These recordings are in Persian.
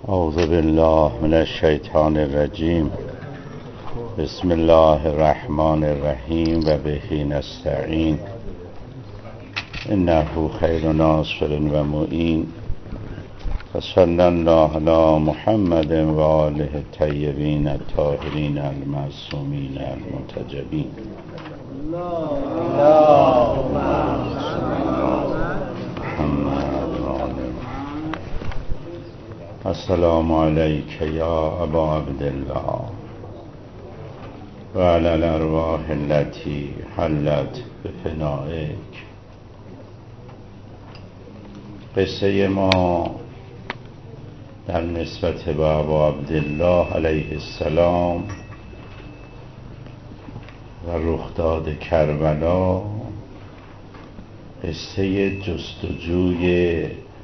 اعوذ بالله من الشیطان الرجیم. بسم الله الرحمن الرحیم و به نستعین. انه خیر ناصر و معین. و صلی الله علی محمد و آله الطیبین الطاهرین المعصومین المنتجبین. السلام علیک یا ابا عبدالله و علی الارواح التي حلت بفنائک. قصه ما در نسبت به ابا عبدالله علیه السلام و رخداد کربلا قصه جستجوی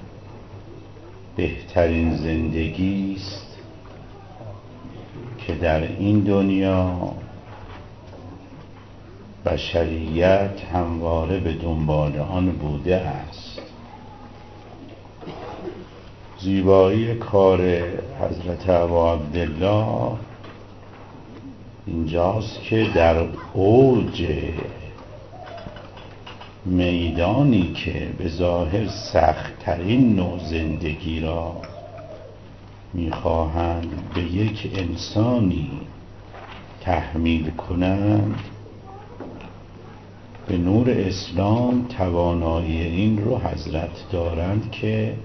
بهترین زندگی است که در این دنیا بشریت همواره به دنبال آن بوده است. زیبایی کار حضرت ابا عبدالله اینجاست که در اوج میدانی که به ظاهر سخت‌ترین نوع زندگی را می‌خواهند به یک انسانی تحمیل کنند، به نور اسلام توانایی این رو حضرت دارند که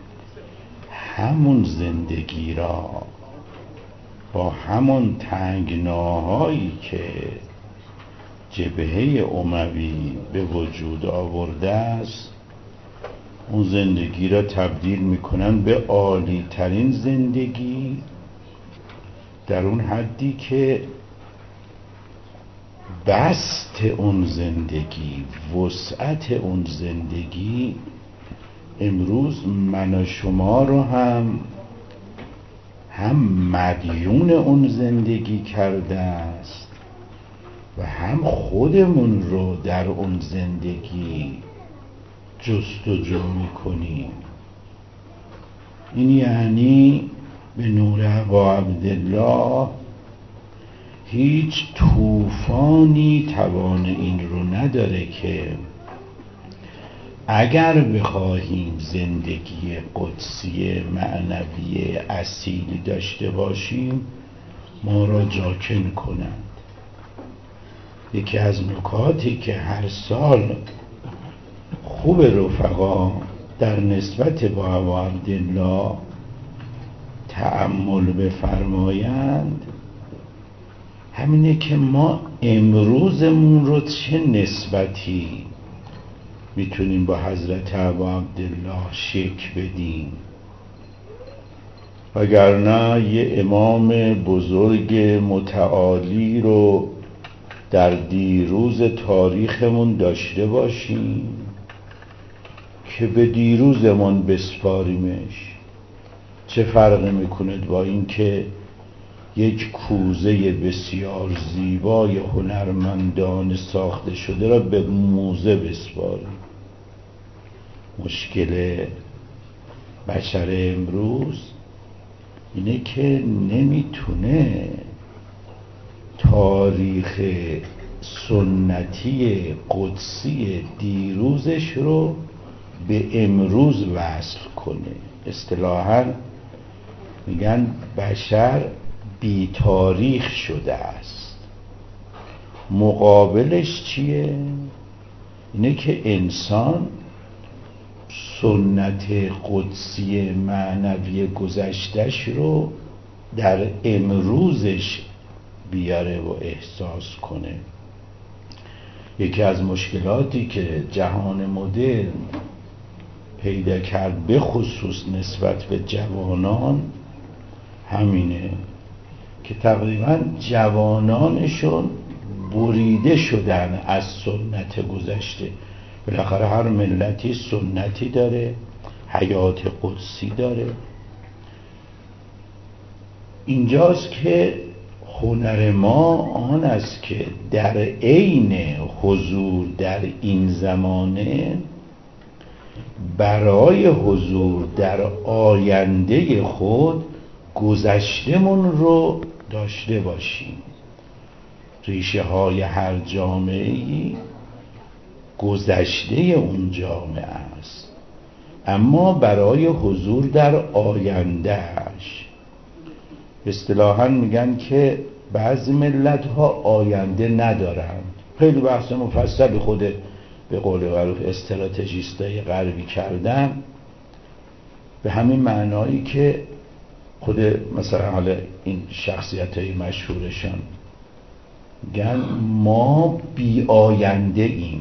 همون زندگی را با همون تنگناهایی که جبهه اموی به وجود آورده است، اون زندگی را تبدیل میکنن به عالی ترین زندگی، در اون حدی که بسط اون زندگی، وسعت اون زندگی امروز من و شما رو هم مدیون اون زندگی کرده است و هم خودمون رو در اون زندگی جستجو میکنیم. این یعنی به نور ابا عبدالله هیچ طوفانی توان این رو نداره که اگر بخواهیم زندگی قدسی معنوی اصیلی داشته باشیم ما را جاکن کنند. یکی از نکاتی که هر سال خوب رفقا در نسبت با ابا عبدالله تأمل بفرمایند همینه که ما امروزمون رو چه نسبتی میتونیم با حضرت ابا عبدالله شک بدیم، وگرنه یه امام بزرگ متعالی رو در دیروز تاریخمون داشته باشیم که به دیروزمون بسپاریمش، چه فرق میکنه با این که یک کوزه بسیار زیبای هنرمندان ساخته شده را به موزه بسپاریم؟ مشکل بشر امروز اینه که نمیتونه تاریخ سنتی قدسی دیروزش رو به امروز وصل کنه. اصطلاحاً میگن بشر بی تاریخ شده است. مقابلش چیه؟ اینه که انسان سنت قدسی معنوی گذشتش رو در امروزش بیاره و احساس کنه. یکی از مشکلاتی که جهان مدرن پیدا کرد به خصوص نسبت به جوانان همینه که تقریبا جوانانشون بریده شدن از سنت گذشته. بالاخره هر ملتی سنتی داره، حیات قدسی داره. اینجاست که هنر ما آن است که در عین حضور در این زمانه برای حضور در آینده خود گذشتمون رو داشته باشیم. ریشه های هر جامعه‌ای گذشته اون جامعه است، اما برای حضور در آیندهش اصطلاحاً میگن که بعضی ملت ها آینده ندارند. خیلی بحث مفصل خود به قول معروف استراتژیستای غربی کردن، به همین معنایی که خود مثلا حالا این شخصیت های مشهورشان میگن ما بی آینده ایم،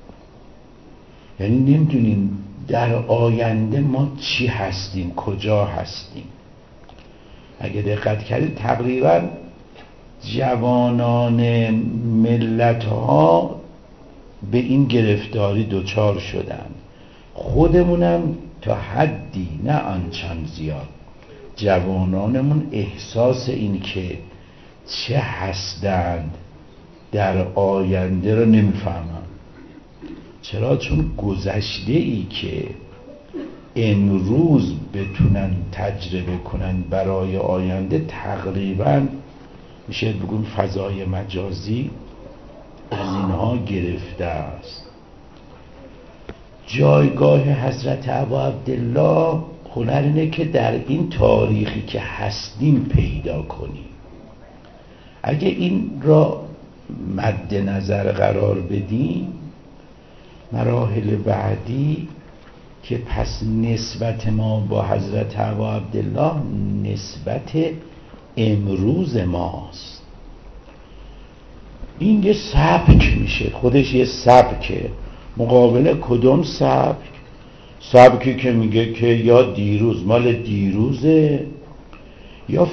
یعنی نمیدونیم در آینده ما چی هستیم، کجا هستیم. اگه دقت کردید تقریبا جوانان ملت ها به این گرفتاری دچار شدن، خودمونم تا حدی نه آنچند زیاد. جوانانمون احساس این که چه هستند در آینده رو نمیفهمن. چرا؟ چون گذشته ای که امروز بتونن تجربه کنن برای آینده تقریبا میشه بگون فضای مجازی از اینها گرفته است. جایگاه حضرت ابا عبدالله هنر اینه که در این تاریخی که هستیم پیدا کنیم. اگه این را مد نظر قرار بدیم، مراحل بعدی که پس نسبت ما با حضرت ابا عبدالله نسبت امروز ماست. این یه سبک میشه، خودش یه سبکه. مقابل کدوم سبک؟ سبکی که میگه که یا دیروز مال دیروزه یا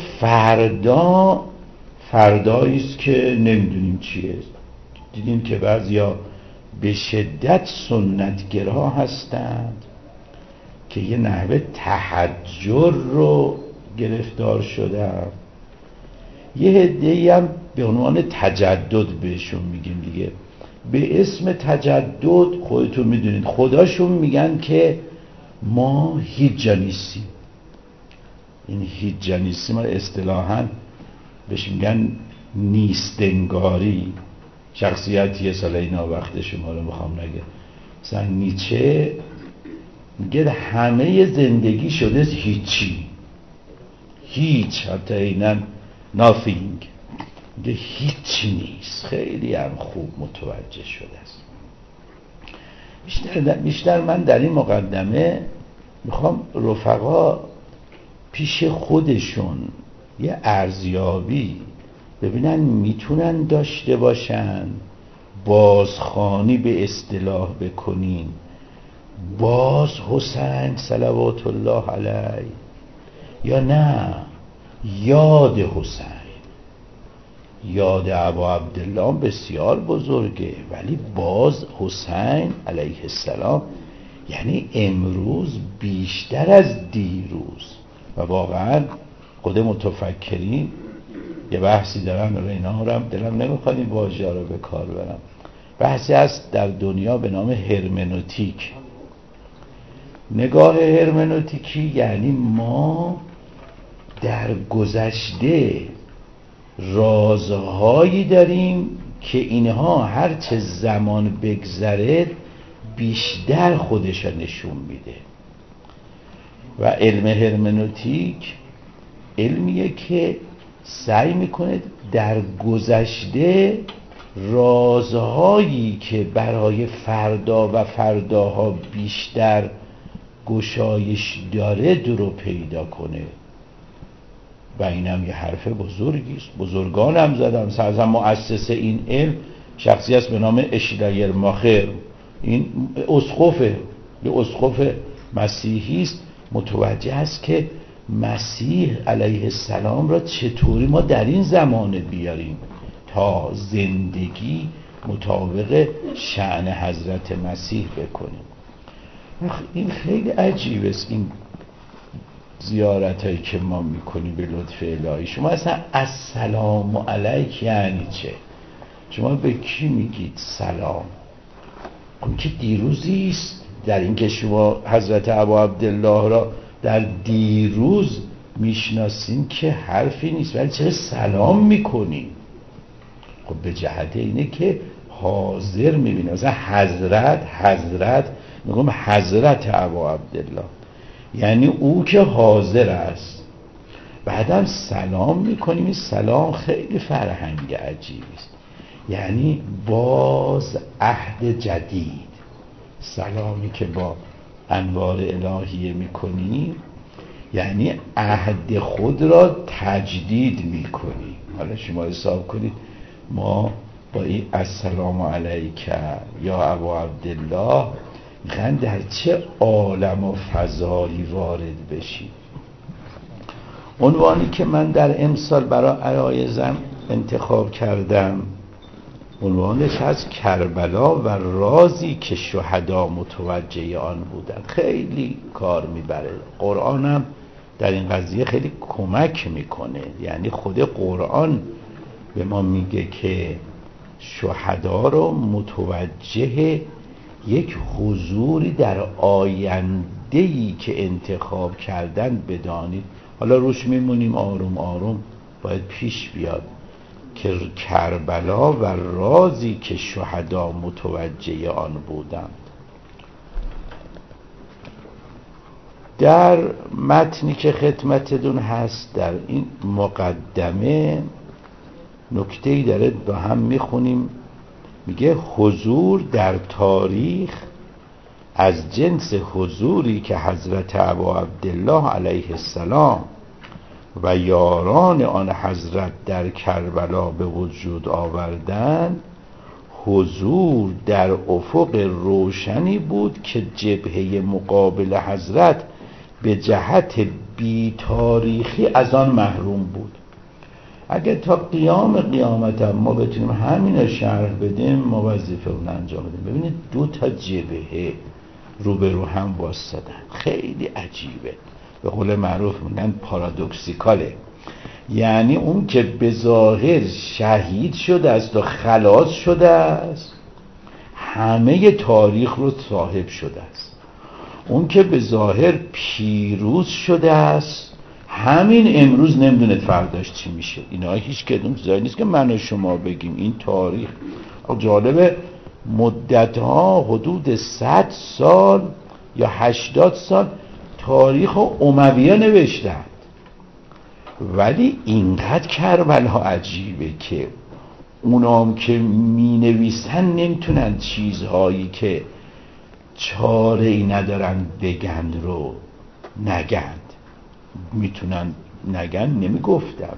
فرداییست که نمیدونیم چیه. دیدیم که بعضیا به شدت سنتگرا هستند که یه نحوه تحجر رو گرفتار شدن، یه عده‌ای هم به عنوان تجدد بهشون میگیم دیگه. به اسم تجدد خودتون میدونید خداشون میگن که ما هیچ جا نیستیم. این هیچ جا نیستیم اصطلاحاً بهش میگن نیستنگاری. شخصیتیه سال اینا وقت شما رو میخوام نگه، مثلا نیچه میگه همه زندگی شده هیچی، هیچ، حتی اینم nothing، میگه هیچی نیست. خیلی هم خوب متوجه شده است. بیشتر من در این مقدمه میخوام رفقا پیش خودشون یه ارزیابی ببینن میتونن داشته باشن، بازخوانی به اصطلاح بکنین، باز حسین صلوات الله علیه، یا نه یاد حسین. یاد ابا عبدالله بسیار بزرگه، ولی باز حسین علیه السلام یعنی امروز بیشتر از دیروز. و واقعا خود متفکرین یه بحثی دارن و اینا رو دلم نمیخواد این واژه رو به کار برم. بحثی هست در دنیا به نام هرمنوتیک. نگاه هرمنوتیکی یعنی ما در گذشته رازهایی داریم که اینها هر چه زمان بگذره بیشتر خودش نشون میده. و علم هرمنوتیک علمیه که سعی میکنه در گذشته رازهایی که برای فردا و فرداها بیشتر گشایش داره رو پیدا کنه. و اینم یه حرف بزرگیست. بزرگان هم زدن. مثلا مؤسس این علم شخصی است به نام اشلایر ماخر. این اسقفه، یه اسقف مسیحی است. متوجه است که مسیح علیه السلام را چطوری ما در این زمانه بیاریم تا زندگی مطابق شأن حضرت مسیح بکنیم. این خیلی عجیبه است، این زیارت هایی که ما میکنیم به لطف الهی. شما اصلا السلام علیک یعنی چه؟ شما به کی میگید سلام؟ اون که دیروزیست. در این که شما حضرت ابا عبدالله را در دیروز میشناسیم که حرفی نیست، ولی چرا سلام میکنیم؟ خب به جهت اینه که حاضر میبینه. مثلا حضرت میگم حضرت ابا عبدالله، یعنی او که حاضر است. بعدم سلام میکنیم. این سلام خیلی فرهنگ عجیبی است، یعنی باز عهد جدید. سلامی که با انوار الهیه میکنیم یعنی عهد خود را تجدید میکنیم. حالا شما حساب کنید ما با این السلام علیک یا ابا عبدالله میخوایم در چه عالم و فضایی وارد بشیم. عنوانی که من در امسال برای عرایزم انتخاب کردم عنوانش از کربلا و رازی که شهدا متوجه آن بودند. خیلی کار میبره. قرآنم در این قضیه خیلی کمک میکنه. یعنی خود قرآن به ما میگه که شهدا رو متوجه یک حضوری در آینده‌ای که انتخاب کردن بدانید. حالا روش میمونیم، آروم آروم باید پیش بیاد که کربلا و رازی که شهدا متوجه آن بودند. در متنی که خدمتتون هست در این مقدمه نکته‌ای داره با هم میخونیم. میگه حضور در تاریخ از جنس حضوری که حضرت ابا عبدالله علیه السلام و یاران آن حضرت در کربلا به وجود آوردند، حضور در افق روشنی بود که جبهه مقابل حضرت به جهت بی تاریخی از آن محروم بود. اگر تا قیامت هم ما بتونیم همین رو شرح بدیم ما وظیفه اون انجام بدیم. ببینید دو تا جبهه روبرو هم واسطن، خیلی عجیبه. به قول معروف میگن پارادوکسیکاله. یعنی اون که به ظاهر شهید شده است و خلاص شده است همه تاریخ رو صاحب شده است. اون که به ظاهر پیروز شده است همین امروز نمیدونه فرداش چی میشه. اینا هیچ کدوم چیزایی نیست که من و شما بگیم. این تاریخ جالبه، مدتها حدود 100 سال یا 80 سال تاریخ امویه نوشتند، ولی اینقدر کربلا عجیبه که اونام که می نویسن نمیتونن چیزهایی که چاره ای ندارن بگن رو نگند. میتونن نگن نمیگفتم.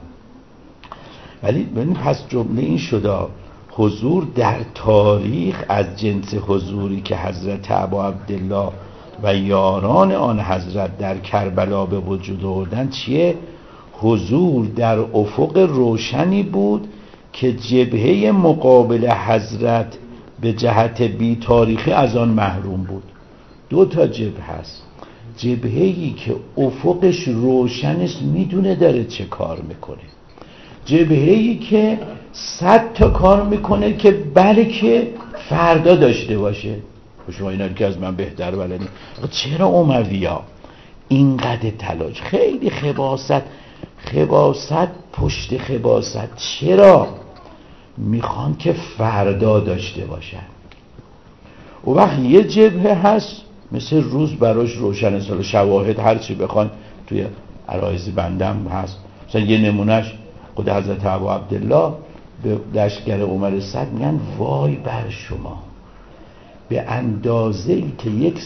ولی ببین پس جمله این شده حضور در تاریخ از جنس حضوری که حضرت ابا عبدالله و یاران آن حضرت در کربلا به وجود آوردن چیه؟ حضور در افق روشنی بود که جبهه مقابل حضرت به جهت بی تاریخی از آن محروم بود. دو تا جبهه هست. جبهه‌ای که افقش روشن است میدونه داره چه کار میکنه. جبهه‌ای که 100 تا کار میکنه که بلکه فردا داشته باشه. شما اینا که از من بهتر بلدین. چرا امویا اینقدر تلاش؟ خیلی خباست پشت خباست. چرا میخوان که فردا داشته باشن؟ و وقت یه جبهه هست مثل روز براش روشن است. شواهد هرچی بخوان توی عرایض بندم هست. مثلا یه نمونهش خود حضرت ابا عبدالله به لشکر عمر صد میگن وای بر شما، به اندازه‌ای که یک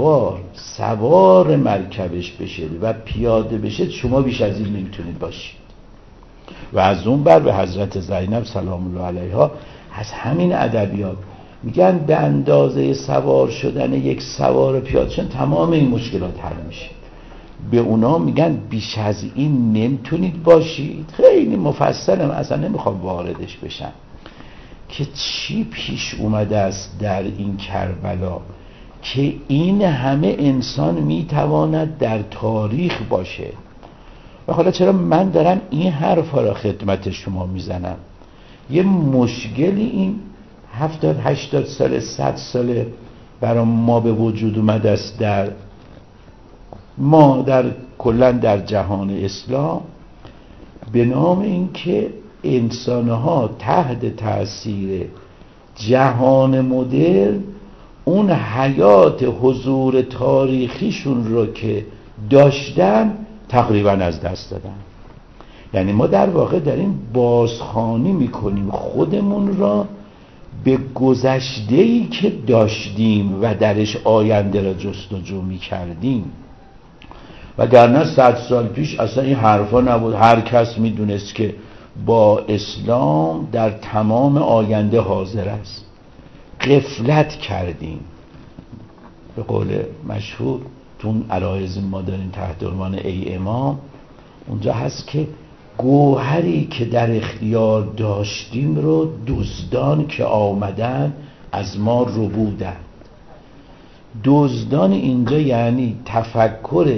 سوار مرکبش بشه و پیاده بشه شما بیش از این نمیتونید باشید. و از اون بر به حضرت زینب سلام الله علیها از همین ادبیات میگن به اندازه سوار شدن یک سوار پیاده شدن تمام این مشکلات حل میشه. به اونا میگن بیش از این نمیتونید باشید. خیلی مفصلم، اصلا نمیخوام واردش بشم که چی پیش اومده است در این کربلا که این همه انسان میتواند در تاریخ باشه. و حالا چرا من دارم این حرفا را خدمت شما میزنم؟ یه مشکلی این 70-80 سال 100 سال برای ما به وجود اومده است. در کلا در جهان اسلام به نام اینکه انسانها تحت تاثیر جهان مدرن اون حیات حضور تاریخیشون رو که داشتن تقریبا از دست دادن. یعنی ما در واقع داریم بازخوانی میکنیم خودمون را به گذشته‌ای که داشتیم و درش آینده را جستجو میکردیم. وگرنه 100 سال پیش اصلا این حرفا نبود. هر کس میدونست که با اسلام در تمام آینده حاضر است. غفلت کردیم. به قول مشهور تون عرایض ما داریم تحت عنوان ای امام، اونجا هست که گوهری که در اختیار داشتیم رو دزدان که آمدن از ما ربودند. دزدان اینجا یعنی تفکر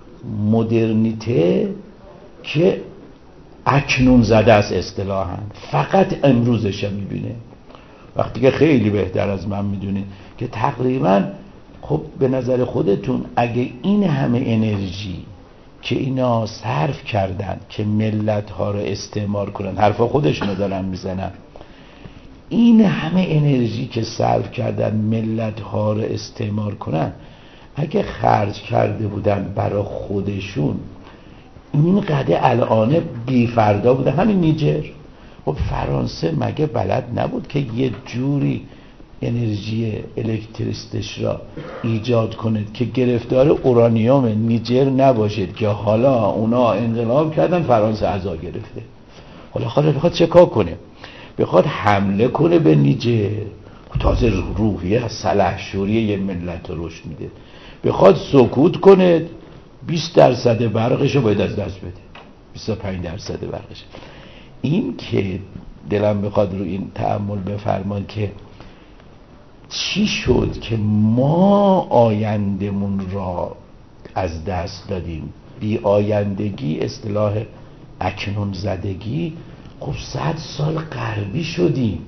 مدرنیته که اکنون زده است اصطلاحاً، فقط امروزش میبینه. وقتی که خیلی بهتر از من میدونه که تقریباً خب به نظر خودتون اگه این همه انرژی که اینا صرف کردن که ملت ها رو استعمار کنن، حرفا خودشونو دارن میزنن، این همه انرژی که صرف کردن ملت ها رو استعمار کنن، اگه خرج کرده بودن برای خودشون این قده الان بی فردا بوده. همین نیجر، خب فرانسه مگه بلد نبود که یه جوری انرژی الکتریستش را ایجاد کند که گرفتار اورانیوم نیجر نباشید که حالا اونا انقلاب کردن فرانسه عزا گرفته. حالا بخواد چه کار کنه؟ بخواد حمله کنه به نیجر، تازه روحیه از سلحشوری یه ملت رو رشد میده. بخواد سکوت کنه 20% برقش رو باید از دست بده، 25% برقش. این که دلم بخواد رو این تأمل بفرمان که چی شد که ما آیندمون را از دست دادیم. بی آیندگی اصطلاح اکنون زدگی. خب 100 سال غربی شدیم.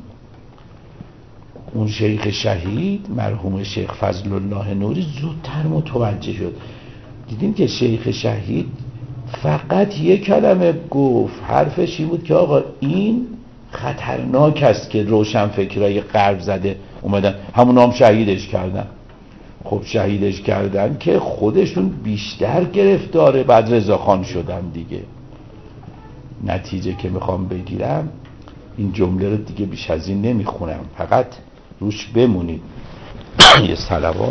اون شیخ شهید مرحوم شیخ فضل الله نوری زودتر متوجه شد. دیدیم که شیخ شهید فقط یک کلمه گفت، حرفش این بود که آقا این خطرناک است که روشنفکرای غرب زده اومدن همون هم شهیدش کردن. خب شهیدش کردن که خودشون بیشتر گرفتار بعد رضاخان شدن دیگه. نتیجه که میخوام بگیرم این جمله رو دیگه بیش از این نمیخونم، فقط روش بمونید. یه صلوات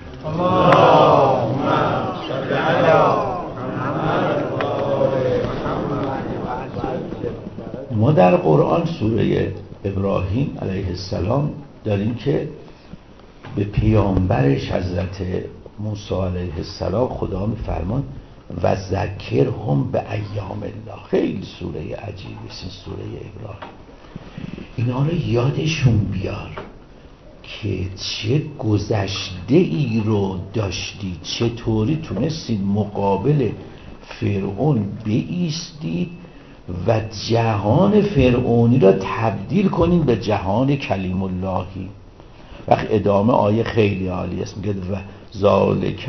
ما در قرآن سوره ابراهیم علیه السلام داریم که به پیامبرش حضرت موسی علیه السلام خدا میفرمان و ذکرهم به ایام الله. خیلی سوره عجیبی است این سوره ابراهیم. اینا رو یادشون بیار که چه گذشته ای رو داشتید، چطوری تونستید مقابل فرعون بایستید و جهان فرعونی را تبدیل کنید به جهان کلیم اللهی. وقت ادامه آیه خیلی عالی است، میگه و ذالک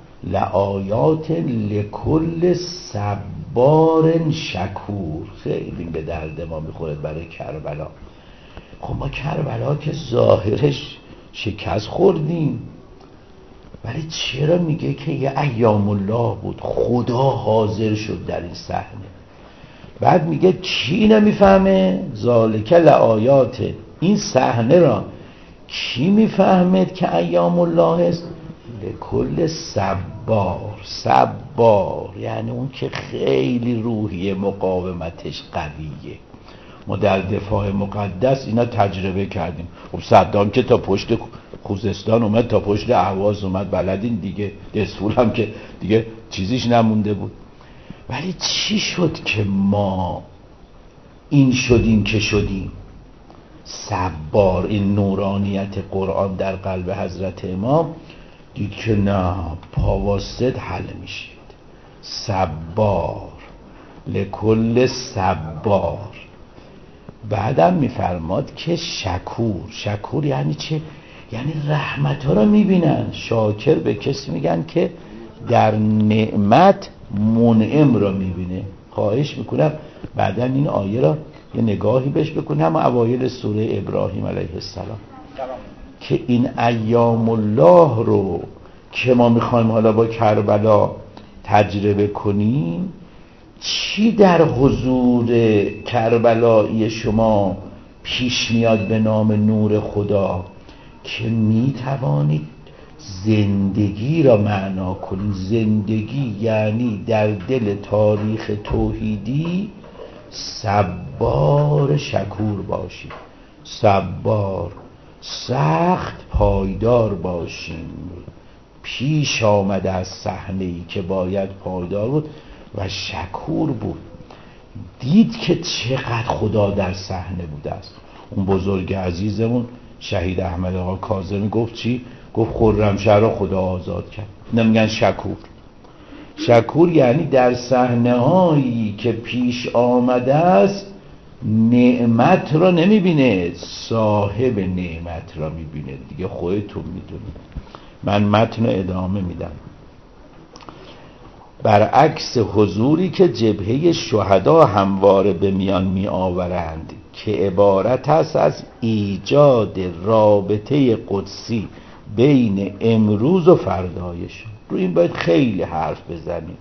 لآیات لکل صبار شکور. خیلی به درد ما میخوره برای کربلا. خب ما کربلا که ظاهرش شکست خوردیم، ولی چرا میگه که یه ایام الله بود، خدا حاضر شد در این صحنه. بعد میگه کی نمیفهمه؟ ذالک لآیات، این صحنه را کی میفهمد که ایام الله است؟ لکل صبار. صبار یعنی اون که خیلی روحی مقاومتش قویه. ما در دفاع مقدس اینا تجربه کردیم. خب صدام که تا پشت خوزستان اومد، تا پشت اهواز اومد، بلدین دیگه. دسفول هم که دیگه چیزیش نمونده بود. ولی چی شد که ما این شدیم که شدیم؟ صبار. این نورانیت قرآن در قلب حضرت امام دید که نه، پاواسد حل میشید. صبار لکل صبار. بعدم میفرماد که شکور. شکور یعنی چه؟ یعنی رحمت ها رو میبینن. شاکر به کسی میگن که در نعمت منعم را میبینه. خواهش میکنم بعدا این آیه را یه نگاهی بهش بکنم، اوایل سوره ابراهیم علیه السلام، که این ایام الله رو که ما میخوایم حالا با کربلا تجربه کنیم، چی در حضور کربلایی شما پیش میاد به نام نور خدا که میتوانید زندگی را معنا کنید. زندگی یعنی در دل تاریخ توحیدی صبار شکور باشید، صبار سخت پایدار باشیم. پیش آمده از صحنه‌ای که باید پایدار بود و شکور بود، دید که چقدر خدا در صحنه بوده است. اون بزرگ عزیزمون شهید احمد آقا کاظمی گفت چی؟ گفت خرمشهر را خدا آزاد کرد. نمیگن شکور. شکور یعنی در صحنه هایی که پیش آمده است نعمت را نمیبینه، صاحب نعمت را میبینه. دیگه خودتون میدونید. من متن ادامه میدم. برعکس حضوری که جبهه شهدا همواره به میان می آورند که عبارت است از ایجاد رابطه قدسی بین امروز و فردایشون. رو این باید خیلی حرف بزنیم.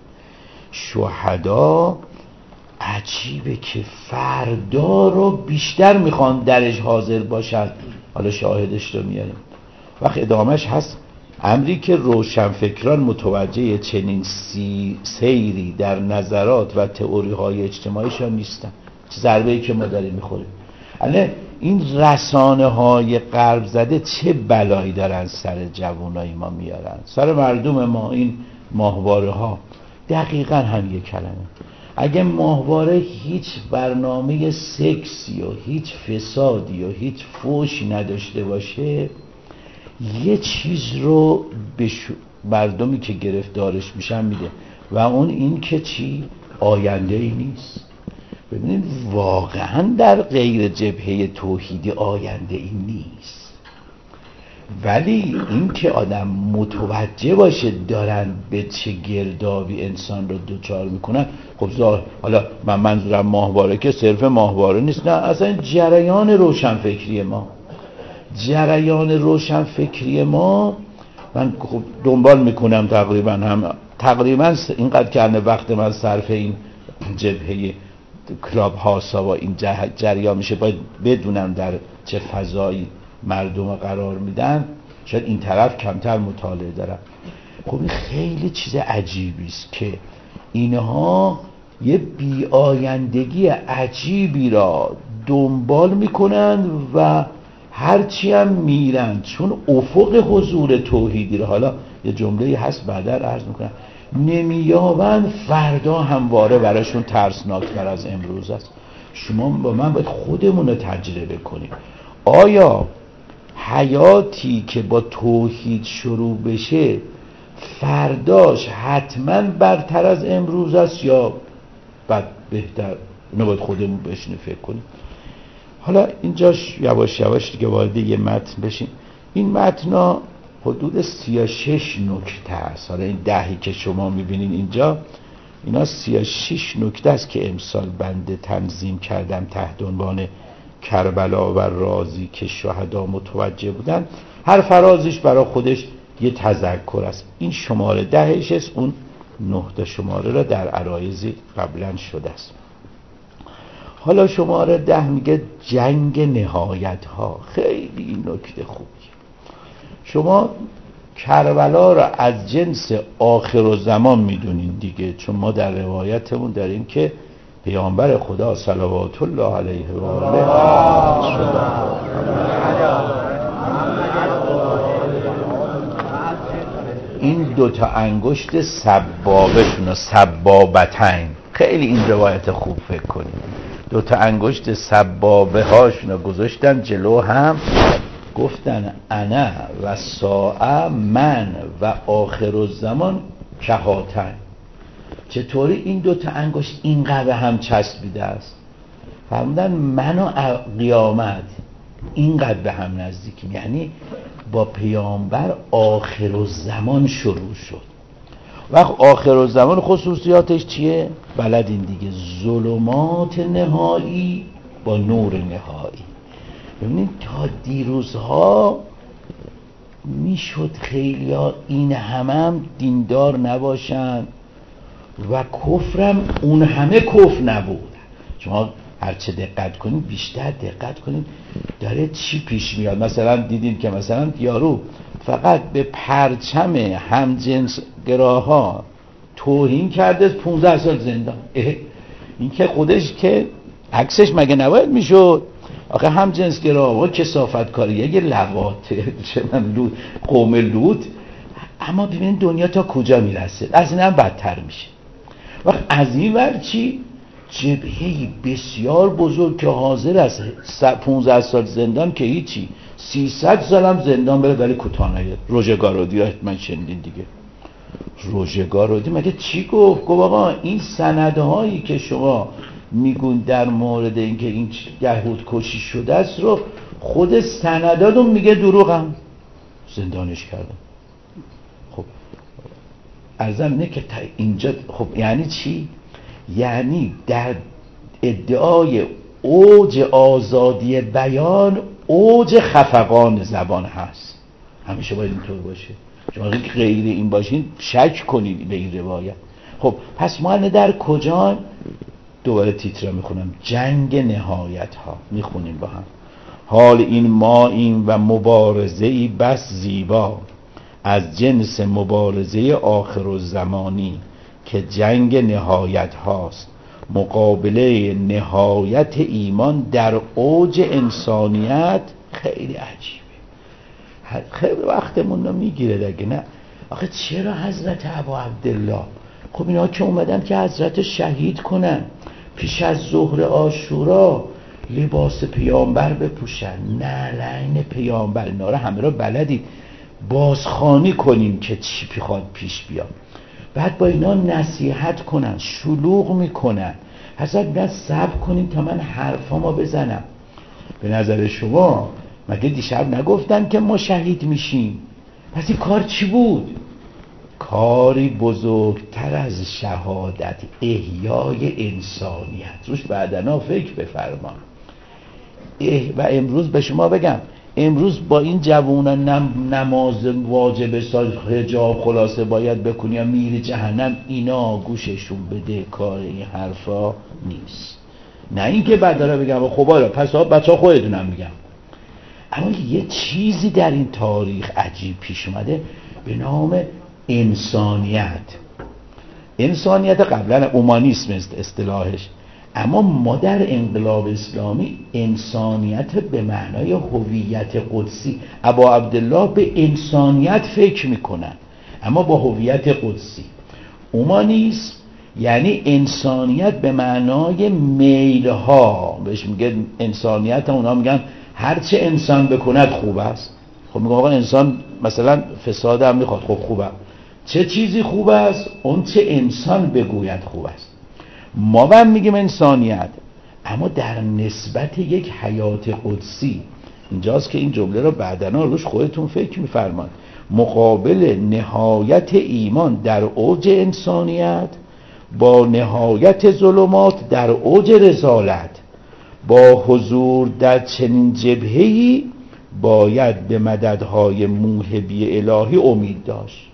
شهدا عجیبه که فردا رو بیشتر میخوان درش حاضر باشن. حالا شاهدش رو میاریم. وقت ادامهش هست امری که روشنفکران متوجه چنین سیری در نظرات و تئوری های اجتماعیشان نیستن. چه ضربه‌ای که ما داریم میخوریم. الان این رسانه های غرب زده چه بلایی دارن سر جوانای ما میارن، سر مردم ما. این ماهواره ها دقیقا هم یک کلمه. اگه ماهواره هیچ برنامه سکسی و هیچ فسادی و هیچ فوشی نداشته باشه، یه چیز رو به مردمی که گرفتارش میشن میده و اون این که چی؟ آینده ای نیست. ببینید واقعا در غیر جبهه توحیدی آینده ای نیست. ولی این که آدم متوجه باشه دارن به چه گردابی انسان رو دوچار میکنن. خب حالا من منظورم ماهواره که صرف ماهواره نیست، نه، اصلا جریان روشنفکری ما، جریان روشنفکری ما. من خب دنبال میکنم تقریبا اینقدر که وقت من صرف این جبهه کلاب هاسا و این جریان میشه، باید بدونم در چه فضایی مردم قرار میدن. شاید این طرف کمتر مطالعه دارم. خب این خیلی چیز عجیبی است که اینها یه بی‌آیندگی عجیبی را دنبال میکنن و هرچی هم میرن، چون افق حضور توحیدی رو، حالا یه جمله هست بعدا عرض میکنم، نمیابند، فردا همواره براشون ترسناکتر از امروز است. شما با من باید خودمون رو تجربه کنیم. آیا حیاتی که با توحید شروع بشه فرداش حتما برتر از امروز است یا بد بهتر؟ اینو باید خودمون بشینیم فکر کنیم. حالا اینجاش یواش یواش دیگه وارد یه متن بشیم. این متن حدود 36 نکته است. حالا این 10 که شما میبینین اینجا، اینا 36 نکته است که امسال بنده تنظیم کردم تحت عنوان کربلا و رازی که شهدا متوجه بودن. هر فرازش برای خودش یه تذکر است. این شماره 10 است. اون 9 شماره را در عرایضی قبلا شده است. حالا شماره 10 میگه جنگ نهایت ها. خیلی این نکته خوبی. شما کربلا را از جنس آخر زمان میدونین دیگه، چون ما در روایتمون داریم که پیامبر خدا صلوات الله علیه و آله این 2 انگشت سبابشون، سبابتین، خیلی این روایت خوب فکر کنید. 2 انگشت سبابه هاشون گذاشتن جلو هم، گفتن انا و ساعه، من و آخر الزمان کهاتن. چطوری این 2 انگشت اینقدر هم چسبیده است؟ فرمودن من و قیامت اینقدر به هم نزدیکیم. یعنی با پیامبر آخر الزمان شروع شد. وقت آخرالزمان خصوصیاتش چیه؟ بلدین دیگه، ظلمات نهایی با نور نهایی. ببینید تا دیروزها میشد خیلی ها این هم دیندار نباشن و کفرم اون همه کفر نبود. شما هرچه دقت کنید بیشتر دقت کنید داره چی پیش میاد. مثلا دیدین که مثلا یارو فقط به پرچم همجنس گراها توهین کرده 15 سال زندان. این که خودش که عکسش مگه نباید میشد؟ آخه همجنس گراها کثافت کاری یه لواطه قوم لوط. اما ببین دنیا تا کجا میرسه، از این هم بدتر میشه. وقت از این ور چی؟ جبهه‌ای بسیار بزرگ که حاضر است 15 سال زندان که هیچی، 300 سال هم زندان بره ولی کوتاه نیاد. روژگارودی را حتما شنیدین دیگه. روژگارودی مگه چی گفت؟ گفت آقا این سندهایی که شما میگون در مورد اینکه این یهود کشی شده است رو خود سندادون میگه دروغم، زندانش کردم. خب عرضم اینه که تا اینجا خب یعنی چی؟ یعنی در ادعای اوج آزادی بیان اوج خفقان زبان هست. همیشه باید اینطور باشه. شما غیر این باشین شک کنید به این روایت. خب پس ما در کجا؟ دوباره تیتر میخونم، جنگ نهایت ها میخونیم با هم. حال این ما این و مبارزه‌ای بس زیبا از جنس مبارزه آخرالزمانی که جنگ نهایت هاست، مقابله نهایت ایمان در اوج انسانیت. خیلی عجیبه، خیلی وقتمون رو میگیره دیگه. نه آخه چرا حضرت ابا عبدالله، خب اینا که اومدن که حضرت شهید کنن، پیش از ظهر عاشورا لباس پیامبر بپوشن، نعلین پیامبر، اینا رو همه رو بلدید، بازخوانی کنیم که چی بخواد پیش بیاد، بعد با اینا نصیحت کنن، شلوغ میکنن. حضرت میگن صبر کنین تا من حرفامو بزنم. به نظر شما مگه دیشب نگفتن که ما شهید میشیم؟ پس این کار چی بود؟ کاری بزرگتر از شهادت، احیای انسانیت. روش بعدنا فکر بفرما. و امروز به شما بگم، امروز با این جوانان نماز واجب سال حجاب خلاصه باید بکنی یا میری جهنم، اینا گوششون بده کار این حرفا نیست. نه اینکه بعد داره بگم خب حالا پس بچه‌ها خودتونم میگم. اما یه چیزی در این تاریخ عجیب پیش اومده به نام انسانیت. انسانیت قبلا اومانیسم اصطلاحش، اما ما در انقلاب اسلامی انسانیت به معنای هویت قدسی. ابا عبدالله به انسانیت فکر میکنن اما با هویت قدسی. اومانیسم یعنی انسانیت به معنای میلها، بهش میگه انسانیت. اونا میگن هرچه انسان بکند خوب است. خب میگه آقا انسان مثلا فساد هم میخواد، خب خوبه. چه چیزی خوب است؟ اون چه انسان بگوید خوب است. ما هم میگیم انسانیت، اما در نسبت یک حیات قدسی. اینجاست که این جمله رو بعدنا روش خودتون فکر میفرماد. مقابل نهایت ایمان در اوج انسانیت با نهایت ظلمات در اوج رسالت، با حضور در چنین جبهه‌ای باید به مددهای موهبی الهی امید داشت.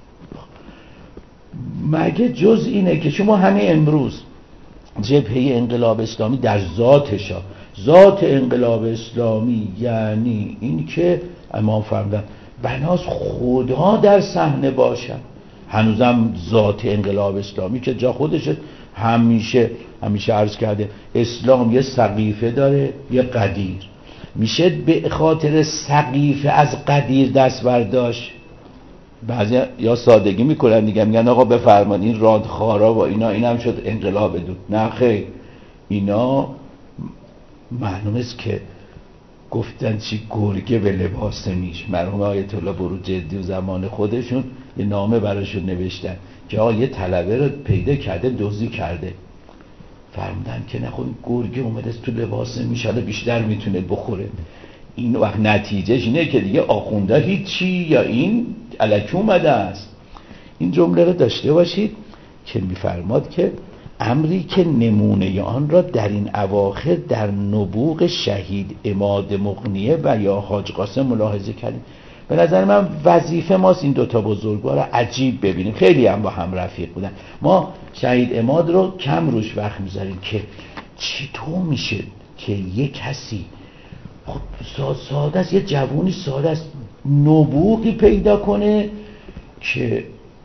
مگه جز اینه که شما همه امروز جبهه انقلاب اسلامی در ذاتش، ذات انقلاب اسلامی یعنی این که امام فرمودن بناس خدا در صحنه باشن. هنوزم ذات انقلاب اسلامی که جا خودشه. همیشه عرض کرده اسلام یه سقیفه داره یه قدیر، میشه به خاطر سقیفه از قدیر دست برداشت. بعضی یا سادگی میکنن دیگه، میگن آقا بفرمان این رادخارا و اینا اینم شد انقلاب دود. نه خیر، اینا معلوم است که گفتن چی گرگه به لباس میش. مرحوم آیت الله بروجردی و زمان خودشون یه نامه براشون نوشتن که آقا یه طلبه رو پیدا کرده دزدی کرده، فرمودن که نه خب گرگه اومده تو لباس میش، حالا بیشتر میتونه بخوره. این وقت نتیجهش اینه که دیگه آخونده هیچی یا این الکی اومده است. این جمله رو داشته باشید که می‌فرماد که امری که نمونه آن را در این اواخر در نبوغ شهید عماد مغنیه و یا حاج قاسم ملاحظه کردیم. به نظر من وظیفه ماست این دوتا بزرگوار رو عجیب ببینیم، خیلی هم با هم رفیق بودن. ما شهید عماد رو کم روش وقت میذاریم که چطور میشه که یک کسی خب ساده است، یه جوونی ساده است، نبوغی پیدا کنه که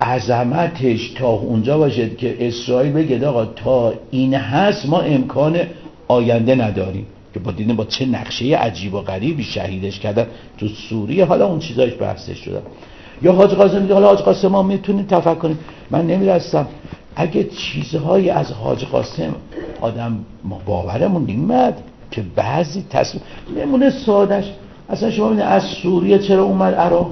عظمتش تا اونجا باشه که اسرائیل بگه آقا تا این هست ما امکان آینده نداریم، که با دیدن با چه نقشه عجیب و غریبی شهیدش کردن تو سوریه. حالا اون چیزایش بحثش شده. یا حاج قاسم میگه حالا حاج قاسم ما میتونیم تفکر کنیم. من نمیرستم اگه چیزهایی از حاج قاسم آدم باورمون نمیاد که بعضی تصمیم نمونه سادش، اصلا شما ببینید از سوریه چرا اومد عراق؟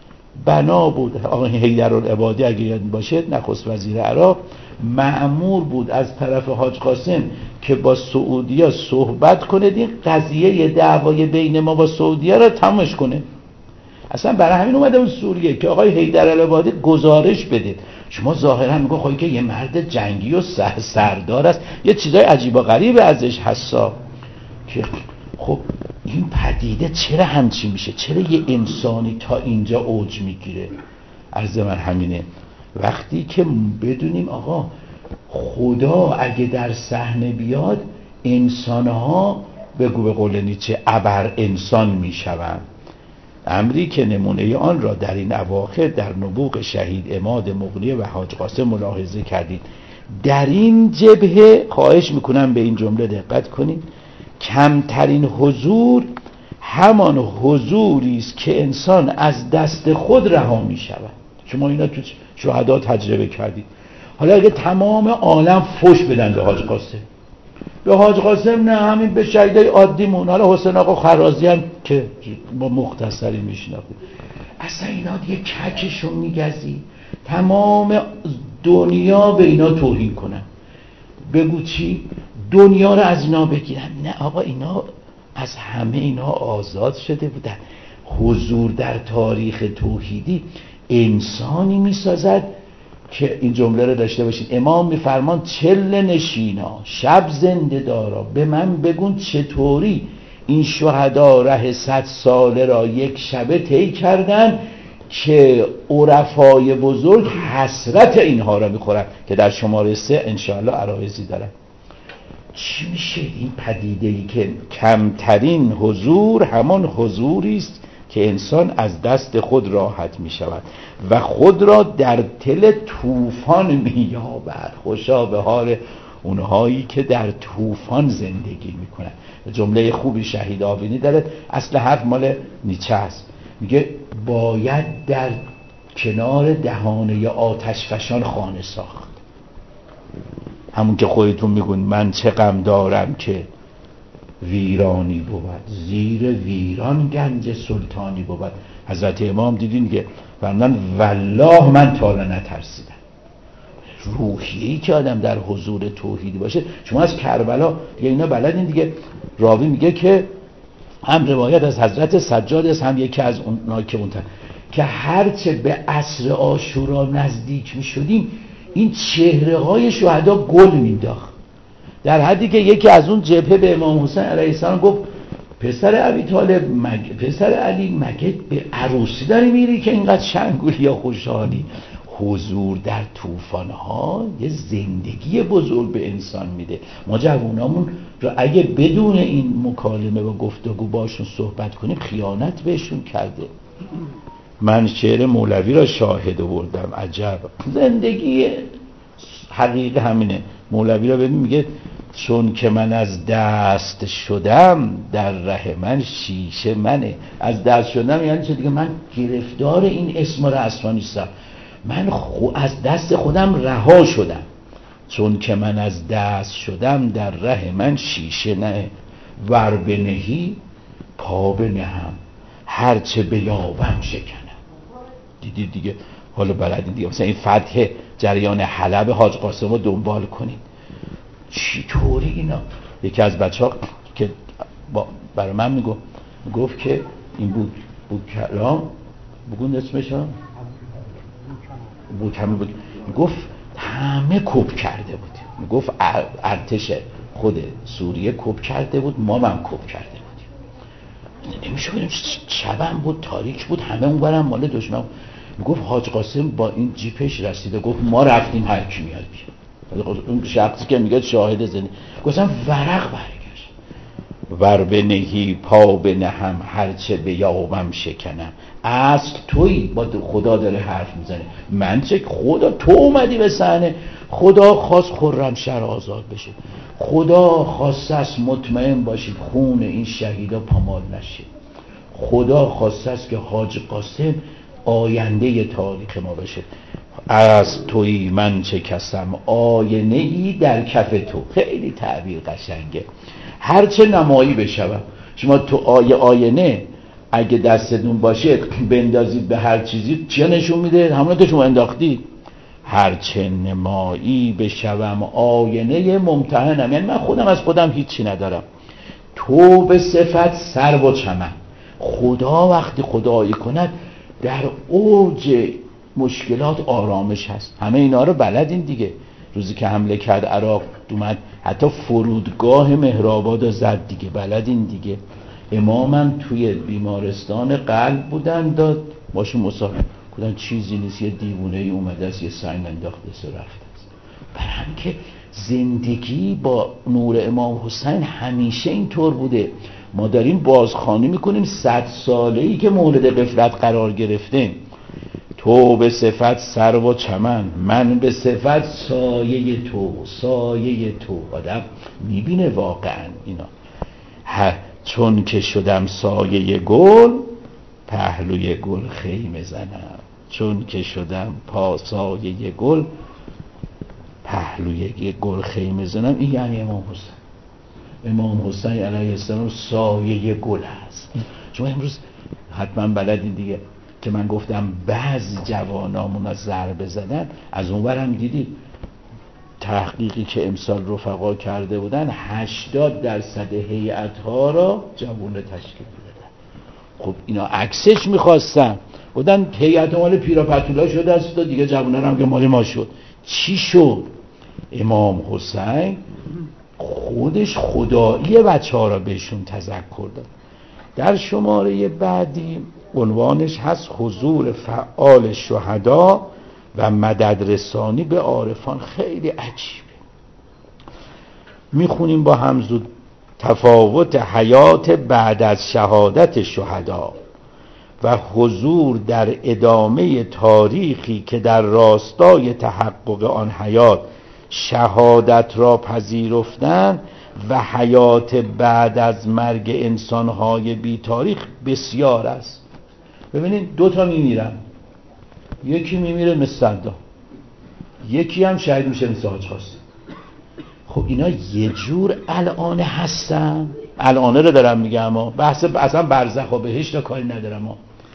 بنا بود آقای حیدرالعبادی اگه یاد باشه نخست وزیر عراق، مأمور بود از طرف حاج قاسم که با سعودیا صحبت کنه این قضیه دعوای بین ما با سعودیا رو تمامش کنه. اصلا برای همین اومده اون سوریه که آقای حیدرالعبادی گزارش بده. شما ظاهرا میگه خواهی که یه مرد جنگی و سردار است، یه چیزای عجیب و غریب ازش هستا که خب این پدیده چرا همچی میشه؟ چرا یه انسانی تا اینجا اوج میگیره؟ عرض من همینه، وقتی که بدونیم آقا خدا اگه در صحنه بیاد انسانها بگو به قول نیچه ابر انسان میشوند. امری که نمونه آن را در این اواخر در نبوغ شهید عماد مغنیه و حاج قاسم ملاحظه کردید. در این جبهه خواهش میکنم به این جمله دقت کنید، کمترین حضور همان حضوری است که انسان از دست خود رها می شود. شما اینا تو شهدا تجربه کردید. حالا اگه تمام عالم فوش بدن به حاج قاسم، به حاج قاسم نه، همین به شهیدای عادیمون، حالا حسین آقا خرازی هم که با مختصری میشناختیم، اصلا اینا دیگه ککشون میگزی، تمام دنیا به اینا توهین کنن. بگو چی؟ دنیا رو از اینا بگیرن. نه آقا، اینا از همه اینا آزاد شده بودن. حضور در تاریخ توحیدی انسانی میسازد که این جمله رو داشته باشین. امام میفرمان چله نشینا شب زنده دارا به من بگون چطوری این شهدا ره 100 ساله را یک شبه طی کردن که عرفای بزرگ حسرت اینها را میخورن که در شماره 3 انشاءالله عرایضی دارن. چی میشه این پدیده‌ای که کمترین حضور همان حضوری است که انسان از دست خود راحت می شود و خود را در تل طوفان می یابد. خوشا به حال اونهایی که در طوفان زندگی می کنند. جمله خوبی شهید آبینی داره، اصل حرف مال نیچه است، میگه باید در کنار دهانه آتش فشان خانه ساخت. همون که خودتون میگون من چه غم دارم که ویرانی بود، زیر ویران گنج سلطانی بود. حضرت امام دیدین که فرمودن والله من تا حالا نترسیدم. روحیه‌ای که آدم در حضور توحیدی باشه. شما از کربلا دیگه اینا بلدین دیگه، راوی میگه که هم روایت از حضرت سجاد است، هم یکی از اونها که که هرچه به عصر عاشورا نزدیک میشدیم این چهره های شهدا گل مینداخت، در حدی که یکی از اون جبهه به امام حسین علیه السلام گفت پسر ابی طالب پسر علی مگه به عروسی داری میری که اینقدر شنگولی یا خوشحالی؟ حضور در طوفان‌ها یه زندگی بزرگ به انسان میده. ما جوونامون رو اگه بدون این مکالمه و گفتگو باشون صحبت کنیم خیانت بهشون کرده. من شعر مولوی را شاهد آوردم، عجب زندگی حقیقی همینه. مولوی را ببین، میگه چون که من از دست شدم در ره من شیشه منه. از دست شدم یعنی چه دیگه؟ من گرفتار این اسم رسما نیستم، من از دست خودم رها شدم. چون که من از دست شدم در ره من شیشه نه، ور بنهی پا بنهم هرچه بیابم شکنم. دیدید دیگه، حالا بلدین دیگه. مثلا این فتح جریان حلب حاج قاسم رو دنبال کنید چی طوری اینا. یکی از بچه ها که برای من میگفت که این بود کلام بگون اسمش ها بود همه بود. میگفت همه کوب کرده بود، میگفت ارتش خود سوریه کوب کرده بود، ما هم کوب کرده بودیم. نمیشه بریم، شبم بود، تاریک بود، همه اونورم مال دشمن. میگفت حاج قاسم با این جیپش رسیده، گفت ما رفتیم هر کی میاد بیا. اون شخصی که میگه شاهد زنده، گفتم ورق برگشت، ور بنهی پا بنهم هرچه به یابم شکنم. اصل تویی، با خدا داره حرف میزنه، من چه خدا، تو اومدی به صحنه. خدا خواست خرمشهر آزاد بشه، خدا خواسته است مطمئن باشید خون این شهیدا پامال نشه، خدا خواسته است که حاج قاسم آینده تاریخ ما بشه. از تویی من چه کسم آینه ای در کف تو. خیلی تعبیر قشنگه. هرچه نمایی بشوم، شما تو آینه اگه دستتون باشه بندازید به هر چیزی، چیا نشون میده؟ همون که شما انداختید. هرچه نمایی بشوم آینه ممتحنم، یعنی من خودم از خودم هیچی ندارم. تو به صفت سر و چمن. خدا وقتی خدایی کند در اوج مشکلات آرامش هست. همه اینا رو بلدین دیگه. روزی که حمله کرد عراق اومد حتی فرودگاه مهرآباد زد دیگه، بلدین دیگه. امامم توی بیمارستان قلب بودن، داد باشون مصاحبه کردن، چیزی نیست، یه دیوونه ای اومده است یه سنگ انداخته است و رفته است. برای همین که زندگی با نور امام حسین همیشه اینطور بوده. ما داریم بازخوانی میکنیم 100 ساله‌ای که مورد غفلت قرار گرفتیم. تو به صفت سر و چمن، من به صفت سایه تو. سایه تو آدم میبینه واقعا اینا. چون که شدم سایه گل، پهلوی گل خیمه زنم. چون که شدم سایه گل، پهلوی گل خیمه زنم. این یعنی امام حسین. امام حسین علیه السلام سایه گل هست. شما امروز حتما بلدین دیگه که من گفتم بعضی جوانامون از ضربه زدن، از اون ورم دیدید تحقیقی که امسال رفقا کرده بودن 80% هیئت‌ها را جوانه تشکیل دادن. خب اینا عکسش می‌خواستن، بودن هیئت مال پیراپتولا شده است و دیگه جوانه هم که مال ما شد. چی شد؟ امام حسین خودش خدایی بچه‌ها را بهشون تذکر داد. در شماره بعدی عنوانش هست حضور فعال شهدا و مدد رسانی به عارفان. خیلی عجیبه. میخونیم با هم زود. تفاوت حیات بعد از شهادت شهدا و حضور در ادامه تاریخی که در راستای تحقق آن حیات شهادت را پذیرفتند و حیات بعد از مرگ انسانهای بی تاریخ بسیار است. ببینید 2 تا میمیرن، یکی میمیره مثل صدام، یکی هم شهید میشه مثل حاج قاسم. خب اینا یه جور الان هستن، الانه رو دارم میگم، اما بحث اصلا برزخ و بهشت کاری ندارم.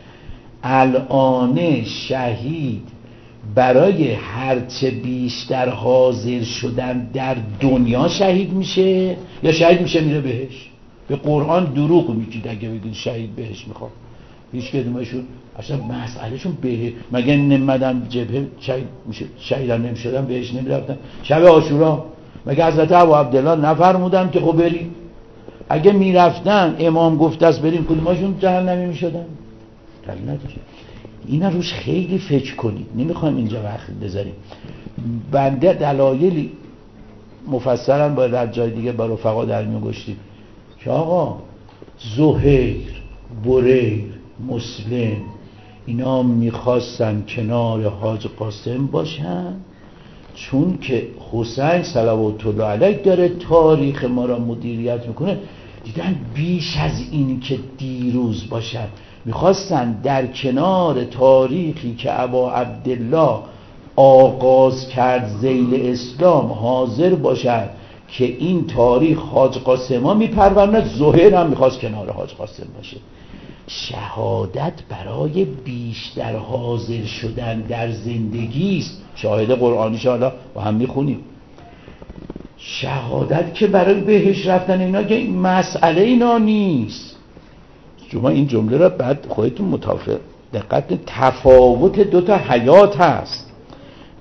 الان شهید برای هرچه بیشتر حاضر شدن در دنیا شهید میشه، یا شهید میشه میره بهش. به قرآن دروغ میگید اگه بگید شهید بهش میخواد. هیچ کدومشون اصلا مسئلهشون به مگه نمیدن جبهه شهید میشه، شهیدان نمیشدن بهش نمیرفتن. شب عاشورا مگه حضرت ابو عبدالله نفرمودن که خب بریم؟ اگه میرفتن امام گفته است بریم، کدومشون جهنمی میشدن؟ دلیل نداره. اینا روش خیلی فکر کنید، نمیخوایم اینجا وقت بذاریم. بنده دلایلی مفصلا باید در جای دیگه با رفقا در میون گشتیم که آقا زهیر، بریر، مسلم اینا میخواستن کنار حاج قاسم باشن، چون که حسین صلوات الله علیه داره تاریخ ما را مدیریت میکنه. دیدن بیش از این که دیروز باشن، میخواستن در کنار تاریخی که ابا عبدالله آغاز کرد ذیل اسلام حاضر باشن که این تاریخ حاج قاسم ها میپروراند. زهیر هم میخواست کنار حاج قاسم باشه. شهادت برای بیشتر حاضر شدن در زندگی است. شاهد قرآنیش حالا با هم میخونیم. شهادت که برای بهش رفتن اینا که مسئله اینا نیست. شما این جمله را بعد خودتون دقت، تفاوت 2 تا حیات هست.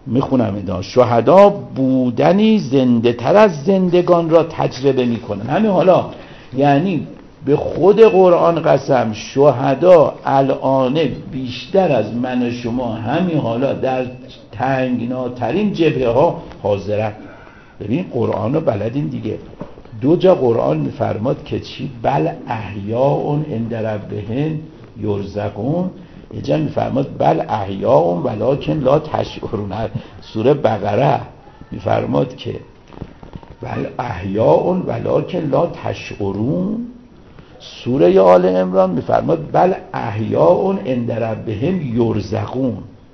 میخونم اینا. شهدا بودنی زنده تر از زندگان را تجربه میکنن. همین حالا یعنی به خود قرآن قسم، شهدا الان بیشتر از من و شما همین حالا در تنگناترین جبهه ها حاضرن. ببین قرآن رو بلدین دیگه. دو جا قرآن میفرماد که چی؟ بل احیاء عند ربهم یرزقون. یه جا میفرماد بل احیاء ولکن لا تشعرون. سوره بقره میفرماد که بل احیاء ولکن لا تشعرون. سوره آل عمران میفرماد بل احیاء عند ربهم یرزقون،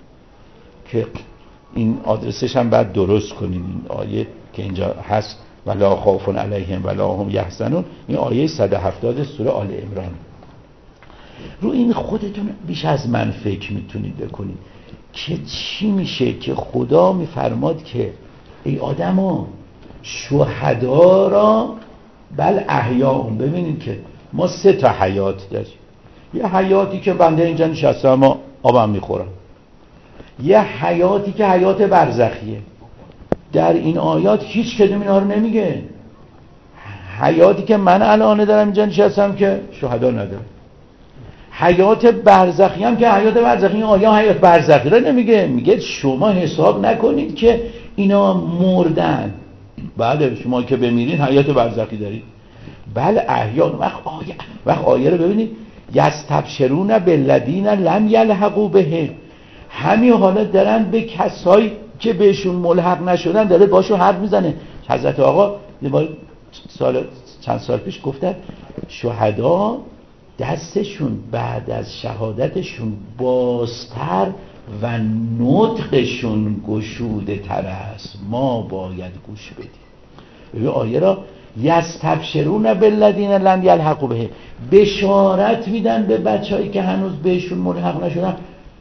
که این آدرسش هم باید درست کنیم. این آیه که اینجا هست ولا خوف علیهم ولا هم یحزنون، این آیه 170 سوره آل عمران. رو این خودتون بیش از من فکر میتونید بکنید که چی میشه که خدا میفرماد که ای آدما شهدا را بل احیاء. ببینید که ما 3 تا حیات داریم. یه حیاتی که بنده اینجا نشستم اما آبم میخورم، یه حیاتی که حیات برزخیه. در این آیات هیچ کدوم اینا رو نمیگه. حیاتی که من الان دارم اینجا نشستم که شهدا نداره. حیات برزخی هم که حیات برزخی، آیا حیات برزخی رو نمیگه، میگه شما حساب نکنید که اینا مردن. بله شما که بمیرین حیات برزخی دارید. بله احیا. وقت آیه رو ببینید، یستبشرون بالذین لم یلحقوا بهم. همین حالا دارن به کسایی که بهشون ملحق نشدن داره باشو حرف میزنه. حضرت آقا چند سال پیش گفتن شهدا دستشون بعد از شهادتشون بازتر و نطقشون گشوده تر است، ما باید گوش بدیم. ببین آیه را یستبشرون بالذین لم یلحقوا بهم، بشارت میدن به بچه‌ای که هنوز بهشون ملحق نشدن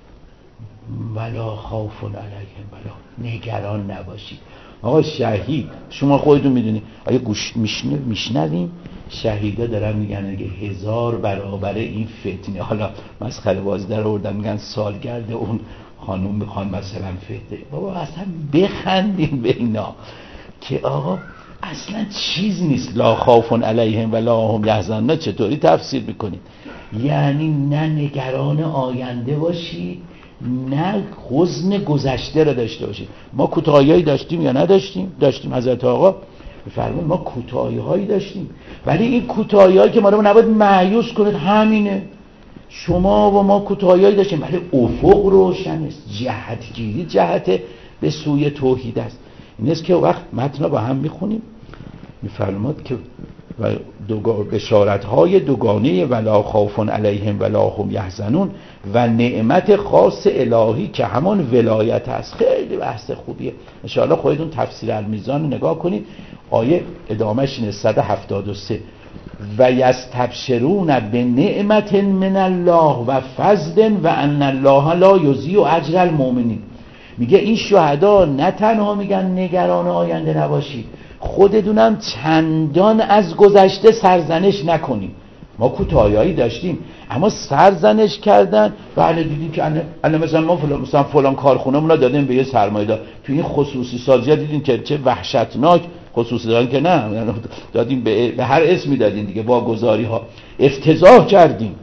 ولا خوف علیهم ولا، نگران نباشید. آقا شهید شما خودتون میدونید، آیا گوش میشنویم شهیدا دارن میگن که 1000 برابر این فتنه. حالا مسخره بازی در آوردن میگن سالگرد اون خانوم میخوان مثلا فتنه. بابا اصلا بخندیم به اینا که آقا اصلا چیز نیست. لا خوف علیهم ولا هم یحزنون چطوری تفسیر میکنید؟ یعنی نه نگران آینده باشید نه حزن گذشته رو داشته باشید. ما کوتاهیایی داشتیم یا نداشتیم؟ داشتیم. حضرت آقا میفرمایند ما کوتاهی‌هایی داشتیم، ولی این کوتاهی‌هایی که ما رو نباید مایوس کنید. همینه، شما و ما کوتاهیایی داشتیم ولی افق روشن است. جهتگیری جهت به سوی توحید است. این است که وقت متن با هم میخونیم میفرماد که و بشارت‌های دوگانه ولا خوف علیهم ولا هم یحزنون و نعمت خاص الهی که همان ولایت است. خیلی بحث خوبیه، ان شاء الله خودتون تفسیر المیزان نگاه کنید. آیه ادامهش اینه 173 و یستبشرون بنعمت من الله و فضل و ان الله لا یضیع اجر المؤمنین. میگه این شهدا نه تنها میگن نگران آینده نباشید، خودتونم چندان از گذشته سرزنش نکنیم. ما کوتاهیایی داشتیم اما سرزنش کردن. بله دیدیم که الان مثلا ما فلان کارخونه‌مون رو دادیم به یه سرمایه‌دار، تو این خصوصی سازی‌ها دیدیم که چه وحشتناک. خصوصی دادن که نه دادیم به هر اسمی دادیم دیگه، با گزاری‌ها افتضاح کردیم.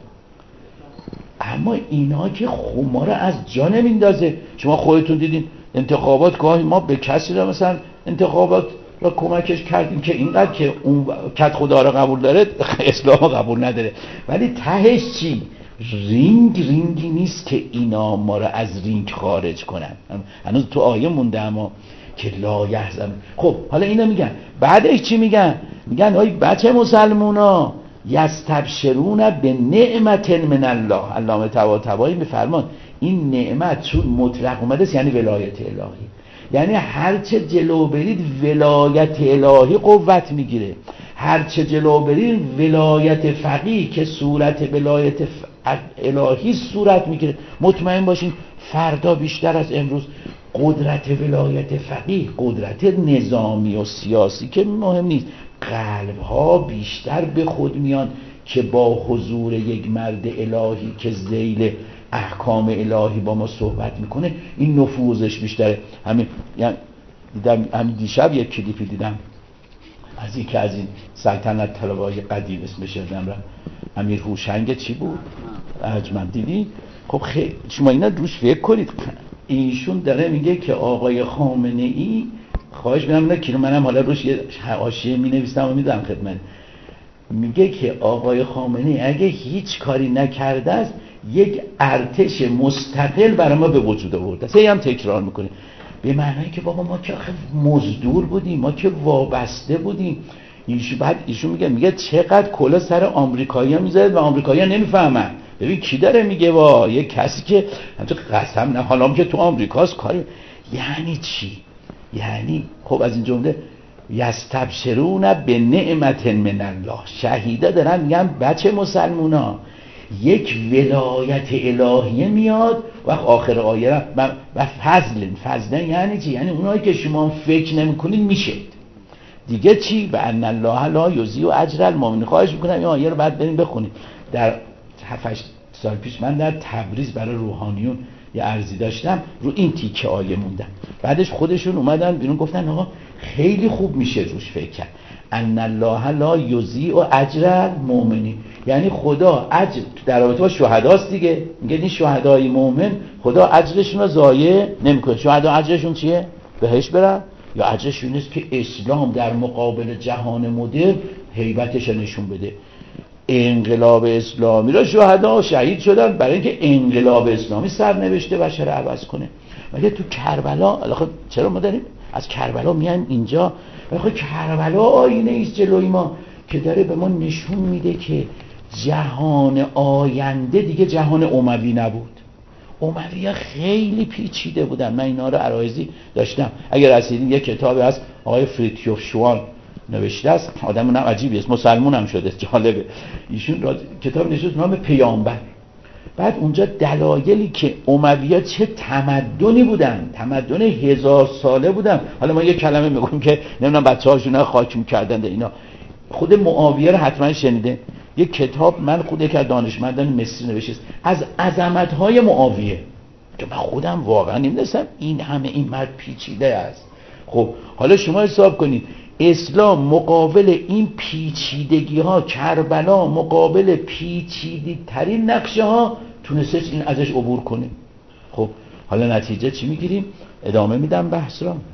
اما اینا که ما رو از جا نمیندازه. شما خودتون دیدین انتخابات گاهی ما به کسی رو مثلا انتخابات را کمکش کردیم که اینقدر که اون کت خدا رو قبول داره اسلام قبول نداره، ولی تهش چی؟ رینگی نیست که اینا ما رو از رینگ خارج کنن. هنوز تو آیه مونده اما که لا یحزن. خب حالا اینا میگن بعدش چی میگن؟ میگن ای بچه مسلمونا یستبشرون به نعمت من الله. علامه طباطبایی میفرمان این نعمت چون مطلق اومده است یعنی ولایت الهی، یعنی هرچه جلو برید ولایت الهی قوت میگیره، هرچه جلو برید ولایت فقیه که صورت ولایت الهی صورت میگیره. مطمئن باشین فردا بیشتر از امروز قدرت ولایت فقیه، قدرت نظامی و سیاسی که مهم نیست، قلب‌ها بیشتر به خود میان که با حضور یک مرد الهی که ذیل احکام الهی با ما صحبت میکنه این نفوذش بیشتره. همین یعنی دیدم همین دیشب یک کلیپی دیدم از این که از این سلطنت طلبای قدیم اسمش یادم رفت، امیر هوشنگ چی بود ارجمند، دیدی؟ خب خیلی شما اینا روش فکر کنید. ایشون داره میگه که آقای خامنه ای، خواهش می‌کنم اینا که منم حالا روش یه حاشیه می‌نویسم و میدم خدمت، میگه که آقای خامنه ای اگه هیچ کاری نکرده است یک ارتش مستقل برای ما به وجود آورده است. هم تکرار میکنه به معنی که بابا ما که آخه مزدور بودیم، ما که وابسته بودیم. ایشون میگه چقدر کلا سر آمریکایی‌ها میذارید و آمریکایی‌ها نمیفهمن. ببین کی داره میگه وا یه کسی که همچون قسم نه حالا که تو آمریکاست کاری، یعنی چی؟ یعنی خب از این جمله یستبشرون به نعمت من الله، شهیدا دارن میگن بچه مسلمونا یک ولایت الهیه میاد و آخر آیه و فضل یعنی چی؟ یعنی اونایی که شما فکر نمیکنید میشه دیگه چی؟ و ان الله لا یضیع اجر المؤمنین. خواهش میکنم این آیه رو بعد بریم بخونید. در 7 سال پیش من در تبریز برای روحانیون یه عرضی داشتم، رو این تیکه آیه موندم، بعدش خودشون اومدن بیرون گفتن آقا خیلی خوب میشه روش فکر کرد. ان الله لا یضیع اجر المؤمنین، یعنی خدا اجر در رابطه با شهداست دیگه، میگه این شهدای مؤمن خدا اجرشون رو ضایع نمیکنه. شهدا اجرشون چیه؟ بهش برن؟ یا اجرشون است که اسلام در مقابل جهان مدرن هیبتش نشون بده. انقلاب اسلامی را شهدا شهید شدن برای اینکه انقلاب اسلامی سرنوشته بشر عوض کنه. مگه تو کربلا خب چرا ما داریم از کربلا میایم اینجا؟ خب کربلا آینه ایست جلوی ما که داره به ما نشون میده که جهان آینده دیگه جهان اموی نبود. اموی‌ها خیلی پیچیده بودن. من اینا رو عرایضی داشتم، اگر رسیدین یه کتابی از آقای فریدریش شوان نوشته است، آدم اونم عجیبی است، مسلمون هم شده، جالبه. ایشون کتاب نوشته نام پیامبر، بعد اونجا دلایلی که اموی‌ها چه تمدنی بودن، تمدن 1000 ساله بودن. حالا ما یه کلمه میگیم که نمیدونم بچه‌هاشون خاک می‌کردن اینا. خود معاویه رو حتما شنیده، یه کتاب من خود یک از دانشمندان مصری نوشته از عظمت‌های معاویه که من خودم واقعا نمی‌دونستم این همه این مرد پیچیده است. خب حالا شما حساب کنید اسلام مقابل این پیچیدگی ها، کربلا مقابل پیچیده ترین نقشه ها تونسته این ازش عبور کنه. خب حالا نتیجه چی میگیریم؟ ادامه میدم بحث را.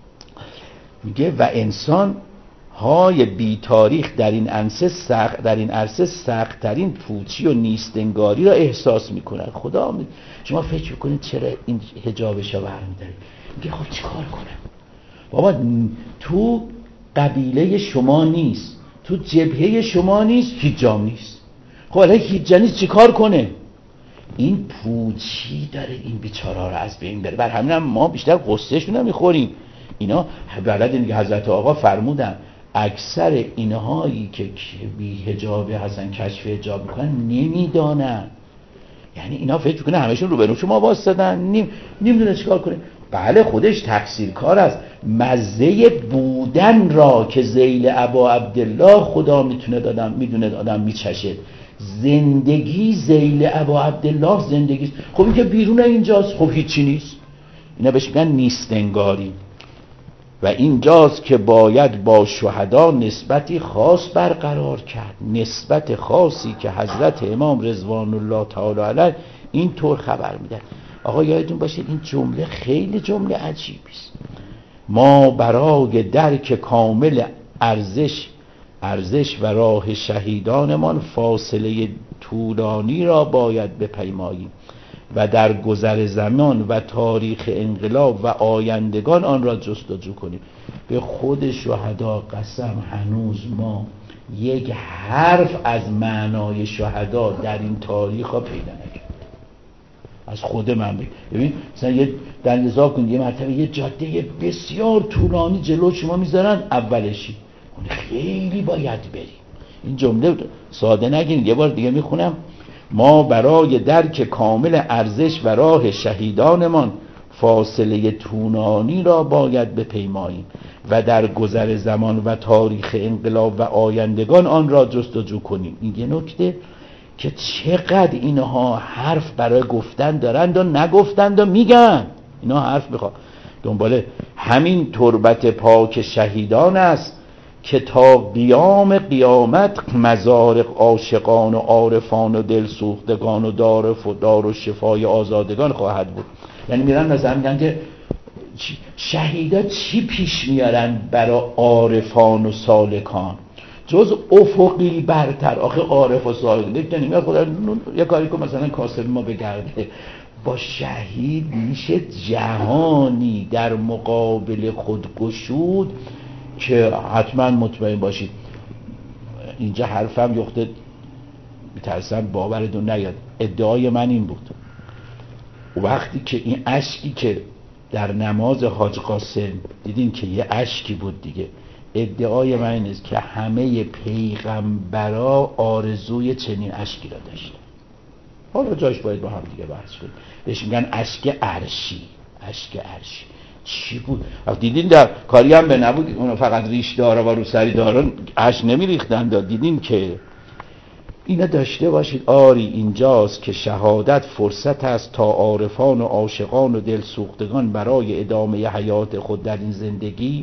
میگه و انسان های بی تاریخ در این عرصه سخت ترین پوچی و نیستنگاری را احساس میکنند. خدا شما فکر کنید چرا این حجابش رو برمی‌داره؟ میگه خب چیکار کنم؟ بابا تو قبیله شما نیست، تو جبهه شما نیست، هیچ جام نیست. خب الان هیچ جا نیست چیکار کنه؟ این پوچی داره این بیچاره‌ها رو از بین بره. بر همین هم ما بیشتر قصه‌شون رو میخوریم. اینا بلد دیگه حضرت آقا فرمودن اکثر اینهایی که بی حجاب هستن کشف حجاب میکنن نمیدانن. یعنی اینا فکر میکنه همشون رو به رو شما واسطدن، نمیدونه چیکار کنه. بله خودش تقصیرکار است. مزه بودن را که ذیل ابا عبدالله خدا میدونه آدم میچشه. زندگی ذیل ابا عبدالله زندگی. خب این که بیرون اینجاست، خب هیچی نیست. اینا بهش میگن نیستنگاری. و اینجاست که باید با شهدا نسبتی خاص برقرار کرد، نسبت خاصی که حضرت امام رضوان الله تعالی علیه این طور خبر میدن. آقا یادتون باشه این جمله خیلی جمله عجیبی است. ما برای درک کامل ارزش و راه شهیدانمان فاصله طولانی را باید بپیماییم و در گذر زمان و تاریخ انقلاب و آیندگان آن را جستجو کنیم. به خود شهدا قسم هنوز ما یک حرف از معنای شهدا در این تاریخ ها پیدا نکردیم. از خود من ببین مثلا یه در نظام کنید یه مرتبه یه جاده بسیار طولانی جلو شما میذارن اولشی خیلی باید بریم. این جمله ساده نگیرید، یه بار دیگه میخونم. ما برای درک کامل ارزش و راه شهیدانمان فاصله طولانی را باید بپیماییم و در گذر زمان و تاریخ انقلاب و آیندگان آن را جستجو کنیم. این یه نکته. که چقدر اینها حرف برای گفتن دارند و نگفتند و میگن. اینا حرف میخواد. دنبال همین تربت پاک شهیدان است که تا قیام قیامت مزار عاشقان و عارفان و دلسوختگان و دار و شفای آزادگان خواهد بود. یعنی میرن مثلا میگن که شهیدا چی پیش میارن برای عارفان و سالکان جز افقی برتر. آخه عارف و سالک نمیاد خدا یه کاری که مثلا کاسب ما بگرده. با شهید میشه جهانی در مقابل خود گشود که حتما مطمئن باشید. اینجا حرفم یخته میترسم باورتون نیاد. ادعای من این بود وقتی که این اشکی که در نماز حاج قاسم دیدین که یه اشکی بود دیگه، ادعای من این است که همه پیغمبرا آرزوی چنین اشکی را داشتن. حالا جاش باید با هم دیگه بحث کنیم. بهش میگن اشک عرشی. اشک عرشی چی بود؟ دیدین در کاری هم به نبود اونو فقط ریش داره و روسری دارن اشک نمیریختن. دیدین که اینا داشته باشید. آری اینجاست که شهادت فرصت است تا عارفان و عاشقان و دلسوختگان برای ادامه حیات خود در این زندگی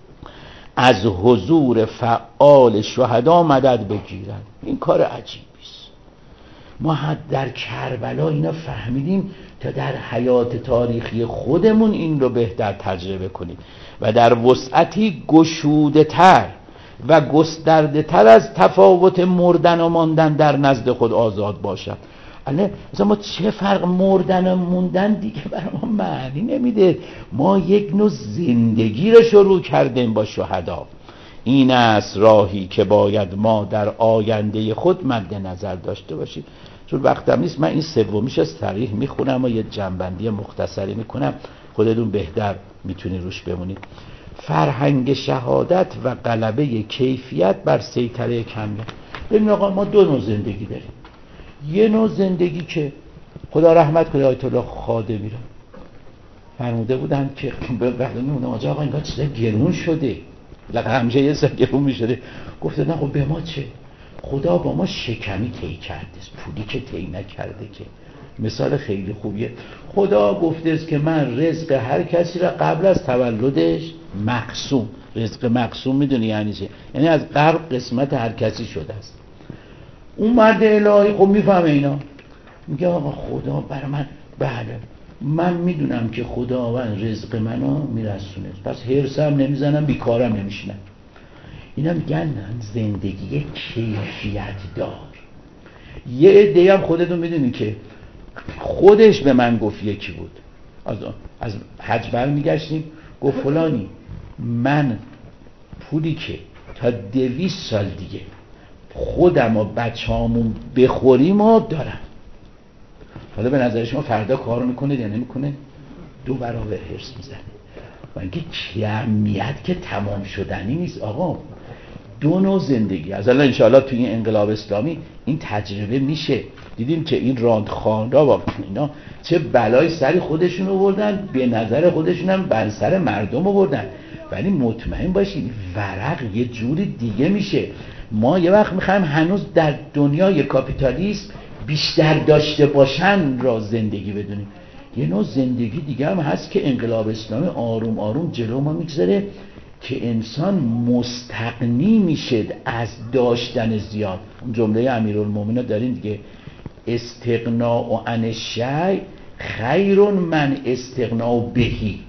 از حضور فعال شهدا مدد بگیرند. این کار عجیبی است. ما حد در کربلا اینا فهمیدیم تا در حیات تاریخی خودمون این رو بهتر تجربه کنیم و در وسعتی گشوده تر و گسترده تر از تفاوت مردن و ماندن در نزد خود آزاد باشد. مثلا ما چه فرق مردن و موندن دیگه برای ما معنی نمیده. ما یک نوع زندگی رو شروع کردیم با شهدا. این است راهی که باید ما در آینده خود مد نظر داشته باشیم. چون وقتم نیست من این سومیش صریح میخونم و یه جنبندی مختصری میکنم، خودتون بهتر میتونی روش بمونید. فرهنگ شهادت و غلبه کیفیت بر سیطره کمیت. ببین آقا ما دو نوع زندگی داریم. یه نوع زندگی که خدا رحمت کنه آیت الله خادمی رو فرموده بودن که وقتی میمونه آقا اینقدر چیزا گرون شده، لقد همیشه یه سر گرون میشده. گفته نه خب به ما چه؟ خدا با ما شکمی طی کرده، پولی که طی نکرده که. مثال خیلی خوبیه. خدا گفته است که من رزق هر کسی را قبل از تولدش مقسوم. رزق مقسوم میدونی یعنی چه؟ یعنی از قبل قسمت هر کسی شده است. اون مرد الهی خب میفهمه اینا، میگه آقا خدا برای من، بله من میدونم که خداوند رزق منو میرسونه، پس هرسم نمیزنم، بیکارم نمیشینم. اینا میگن زندگی کیفیت دار. یه عده هم خودتون میدونین که خودش به من گفت یکی بود، از حج برمیگشتیم گفت فلانی من پولی که تا 200 سال دیگه خودم و بچه‌هامون بخوریم و دارم. حالا به نظر شما فردا کار میکنه یا نمیکنه؟ 2 برابر حرص میزنه. و اینکه کمیت که تمام شدنی نیست آقا. 2 نوع زندگی از الان انشاءالله توی این انقلاب اسلامی این تجربه میشه. دیدیم که این راندخان‌ها و اینا چه بلای سر خودشون آوردن، به نظر خودشون هم بر سر مردم آوردن. ولی مطمئن باشید ورق یه جوری دیگه میشه. ما یه وقت میخوایم هنوز در دنیای کاپیتالیسم بیشتر داشته باشن را زندگی بدونیم. یه نوع زندگی دیگه هم هست که انقلاب اسلامی آروم آروم جلو ما میگذاره که انسان مستغنی میشه از داشتن زیاد. اون جمله امیرالمومنین دارین دیگه، استغناء عن الشیء خیر من استغناء بهی.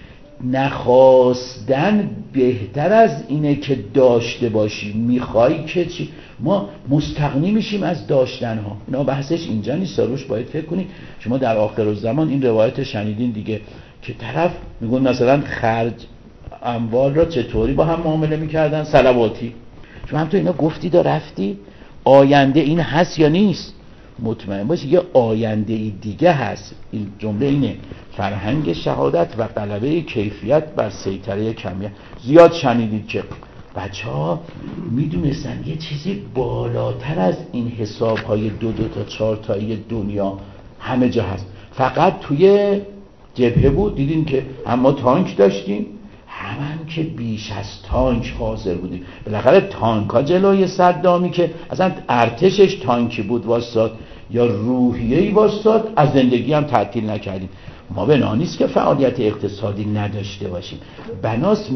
نخواستن بهتر از اینه که داشته باشی. میخوای که چی؟ ما مستغنی میشیم از داشتن ها. اینا بحثش اینجا نیست، روش باید فکر کنید. شما در آخر الزمان این روایت شنیدین دیگه که طرف میگن مثلا خرج اموال را چطوری با هم معامله میکردن؟ صلواتی. شما هم تو اینا گفتی دا رفتی آینده این هست یا نیست؟ مطمئن باش یه آینده ای دیگه هست. این جمله اینه: فرهنگ شهادت و غلبه کیفیت بر سیطره کمیت. زیاد شنیدید که بچه ها میدونستن یه چیزی بالاتر از این حساب های 2 تا 4 تایی دنیا همه جا هست. فقط توی جبهه بود دیدین که اما تانک داشتیم، یمن که بیش از تانک حاضر بودیم. بالاخره تانکا جلوی صدامی که اصلا ارتشش تانکی بود واسطاد یا روحیه‌ای واسطاد، از زندگی هم تعطیل نکردیم. ما بنا نیست که فعالیت اقتصادی نداشته باشیم، بناست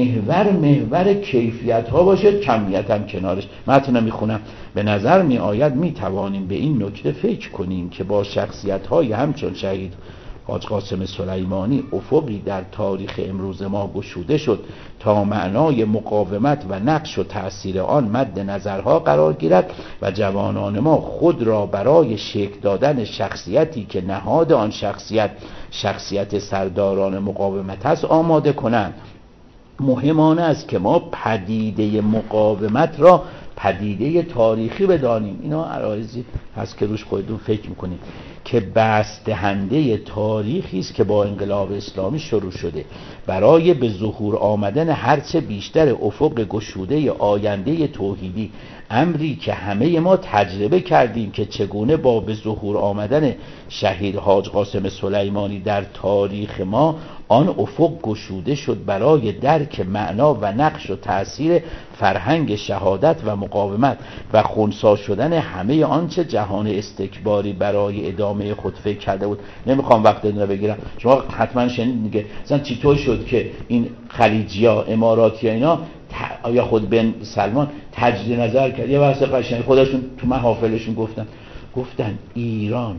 محور کیفیت ها باشه، کمیت هم کنارش. متن میخونم: به نظر میآید میتوانیم به این نکته فکر کنیم که با شخصیت های همچون شهید حاج قاسم سلیمانی افقی در تاریخ امروز ما گشوده شد تا معنای مقاومت و نقش و تأثیر آن مد نظرها قرار گیرد و جوانان ما خود را برای شکل دادن شخصیتی که نهاد آن شخصیت سرداران مقاومت است آماده کنند. مهم آن است که ما پدیده مقاومت را پدیده تاریخی بدانیم. اینا عرایضی هست که روش خودتون فکر میکنید که بست دهنده تاریخی است که با انقلاب اسلامی شروع شده برای به ظهور آمدن هرچه بیشتر افق گشوده آینده توحیدی، امری که همه ما تجربه کردیم که چگونه با به ظهور آمدن شهید حاج قاسم سلیمانی در تاریخ ما آن افق گشوده شد برای درک معنا و نقش و تأثیر فرهنگ شهادت و مقاومت و خنثی شدن همه آنچه جهان استکباری برای ادامه خود فکر کرده بود. نمیخوام وقتتون رو بگیرم، شما حتما شنید دیگه مثلا چطور شد که این خلیجی‌ها، اماراتی‌ها، اینا یا خود بن سلمان تجدید نظر کرد. یه بحث قشنگ خودشون تو محافلشون گفتن ایران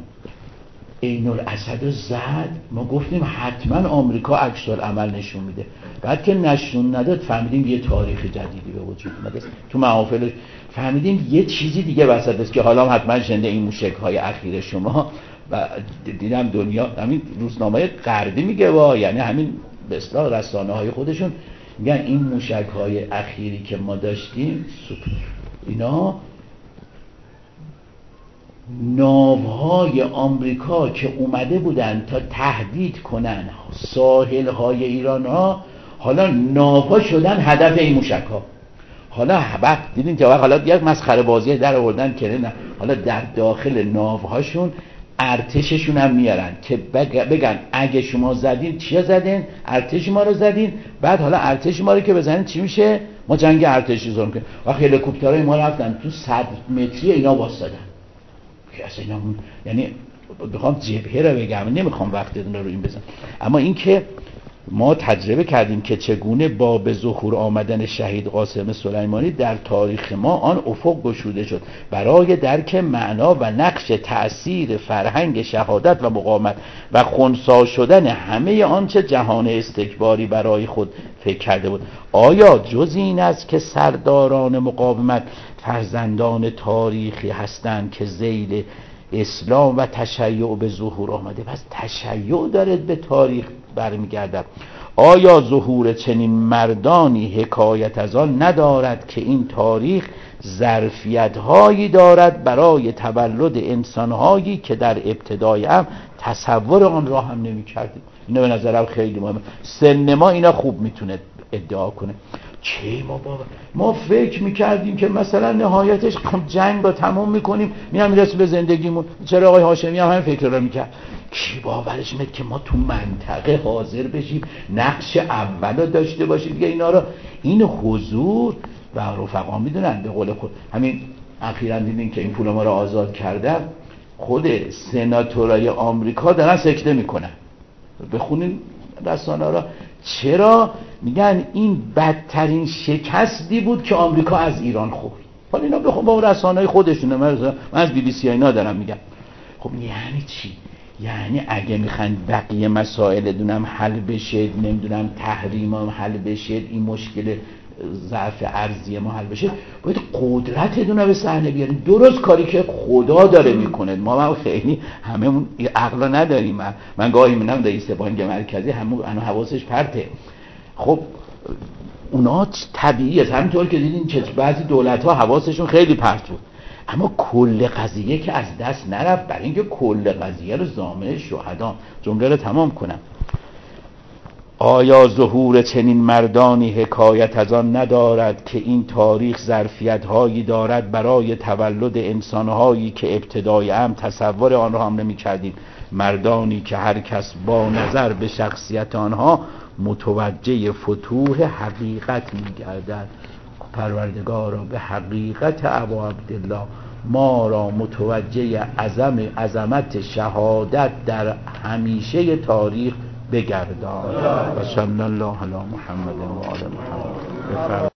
عین الاسد رو زد، ما گفتیم حتما آمریکا عکس العمل نشون میده، بعد که نشون نداد فهمیدیم یه تاریخ جدیدی به وجود اومده. تو محافلش فهمیدیم یی چیزی دیگه وسط است که حالا حتما شنیده این موشک‌های اخیر شما. و دیدم دنیا همین روزنامه غربی میگه یعنی همین به اصطلاح رسانه‌های خودشون میگن این موشک‌های اخیری که ما داشتیم اینا ناوهای آمریکا که اومده بودن تا تهدید کنن ساحل‌های ایران ها، حالا ناوها شدن هدف این موشک‌ها. حالا وقت دیدین که حالا یک مسخره بازی در آوردن که نه، حالا در داخل ناوهاشون ارتششون هم میارن که بگن اگه شما زدین چیا زدین؟ ارتش ما رو زدین. بعد حالا ارتش ما رو که بزنین چی میشه؟ ما جنگ ارتشی زدیم که وقت هلیکوپترهای ما رفتن تو 100 متری اینا واسطادن. اینا یعنی بخوام جبهه رو بگم، نمیخوام وقتتون رو این بزنم، اما این که ما تجربه کردیم که چگونه با به ظهور آمدن شهید قاسم سلیمانی در تاریخ ما آن افق گشوده شد برای درک معنا و نقش تأثیر فرهنگ شهادت و مقاومت و خنثی شدن همه آنچه جهان استکباری برای خود فکر کرده بود. آیا جز این است که سرداران مقاومت فرزندان تاریخی هستند که ذیل اسلام و تشیع به ظهور آمده؟ پس تشیع داره به تاریخ برمیگردد. آیا ظهور چنین مردانی حکایت از آن ندارد که این تاریخ ظرفیت هایی دارد برای تولد انسان هایی که در ابتدای هم تصور آن را هم نمی کردیم؟ اینو به نظرم خیلی مهمه. سن ما اینا خوب میتونه ادعا کنه. چه ما فکر میکردیم که مثلا نهایتش جنگ رو تموم میکنیم میرسیم به زندگیمون. چرا آقای هاشمی هم همین فکر رو میکرد؟ کی باورش میاد که ما تو منطقه حاضر بشیم نقش اول رو داشته باشیم دیگه؟ اینا رو این حضور و رفقا میدونن. به قول خود همین اخیراً دیدین که این پول ما رو آزاد کردن، خود سناتورای آمریکا دارن سکته میکنن. بخونین رسانه را. چرا؟ میگن این بدترین شکستی بود که آمریکا از ایران خورد. حالا اینا بخون با رسانه‌های خودشونه، من از بی بی سی اینا دارم میگم. خب یعنی چی؟ یعنی اگه میخواین بقیه مسائل دونم حل بشه، نمیدونم تحریم هم حل بشه، این مشکل ضعف ارضی ما حل بشه، باید قدرتتون رو به صحنه بیارین. درست کاری که خدا داره میکنه. ما خیلی هممون عقل نداریم. من گاهی میبینم رئیس بانک مرکزی همون حواسش پرته. خب اونا طبیعیه، همینطور که دیدین که بعضی دولت‌ها حواسشون خیلی پرت بود، اما کل قضیه که از دست نرفت. برای اینکه کل قضیه رو ضامن شهدا جمله رو تمام کنم. آیا ظهور چنین مردانی حکایت از آن ندارد که این تاریخ ظرفیت هایی دارد برای تولد انسان هایی که ابتدای هم تصور آن را هم نمی کردیم مردانی که هر کس با نظر به شخصیت آنها متوجه فتوح حقیقت می‌گردد. پروردگارا به حقیقت ابا عبدالله ما را متوجه عظمت شهادت در همیشه تاریخ بگردان. و صلی الله علی محمد و آل محمد.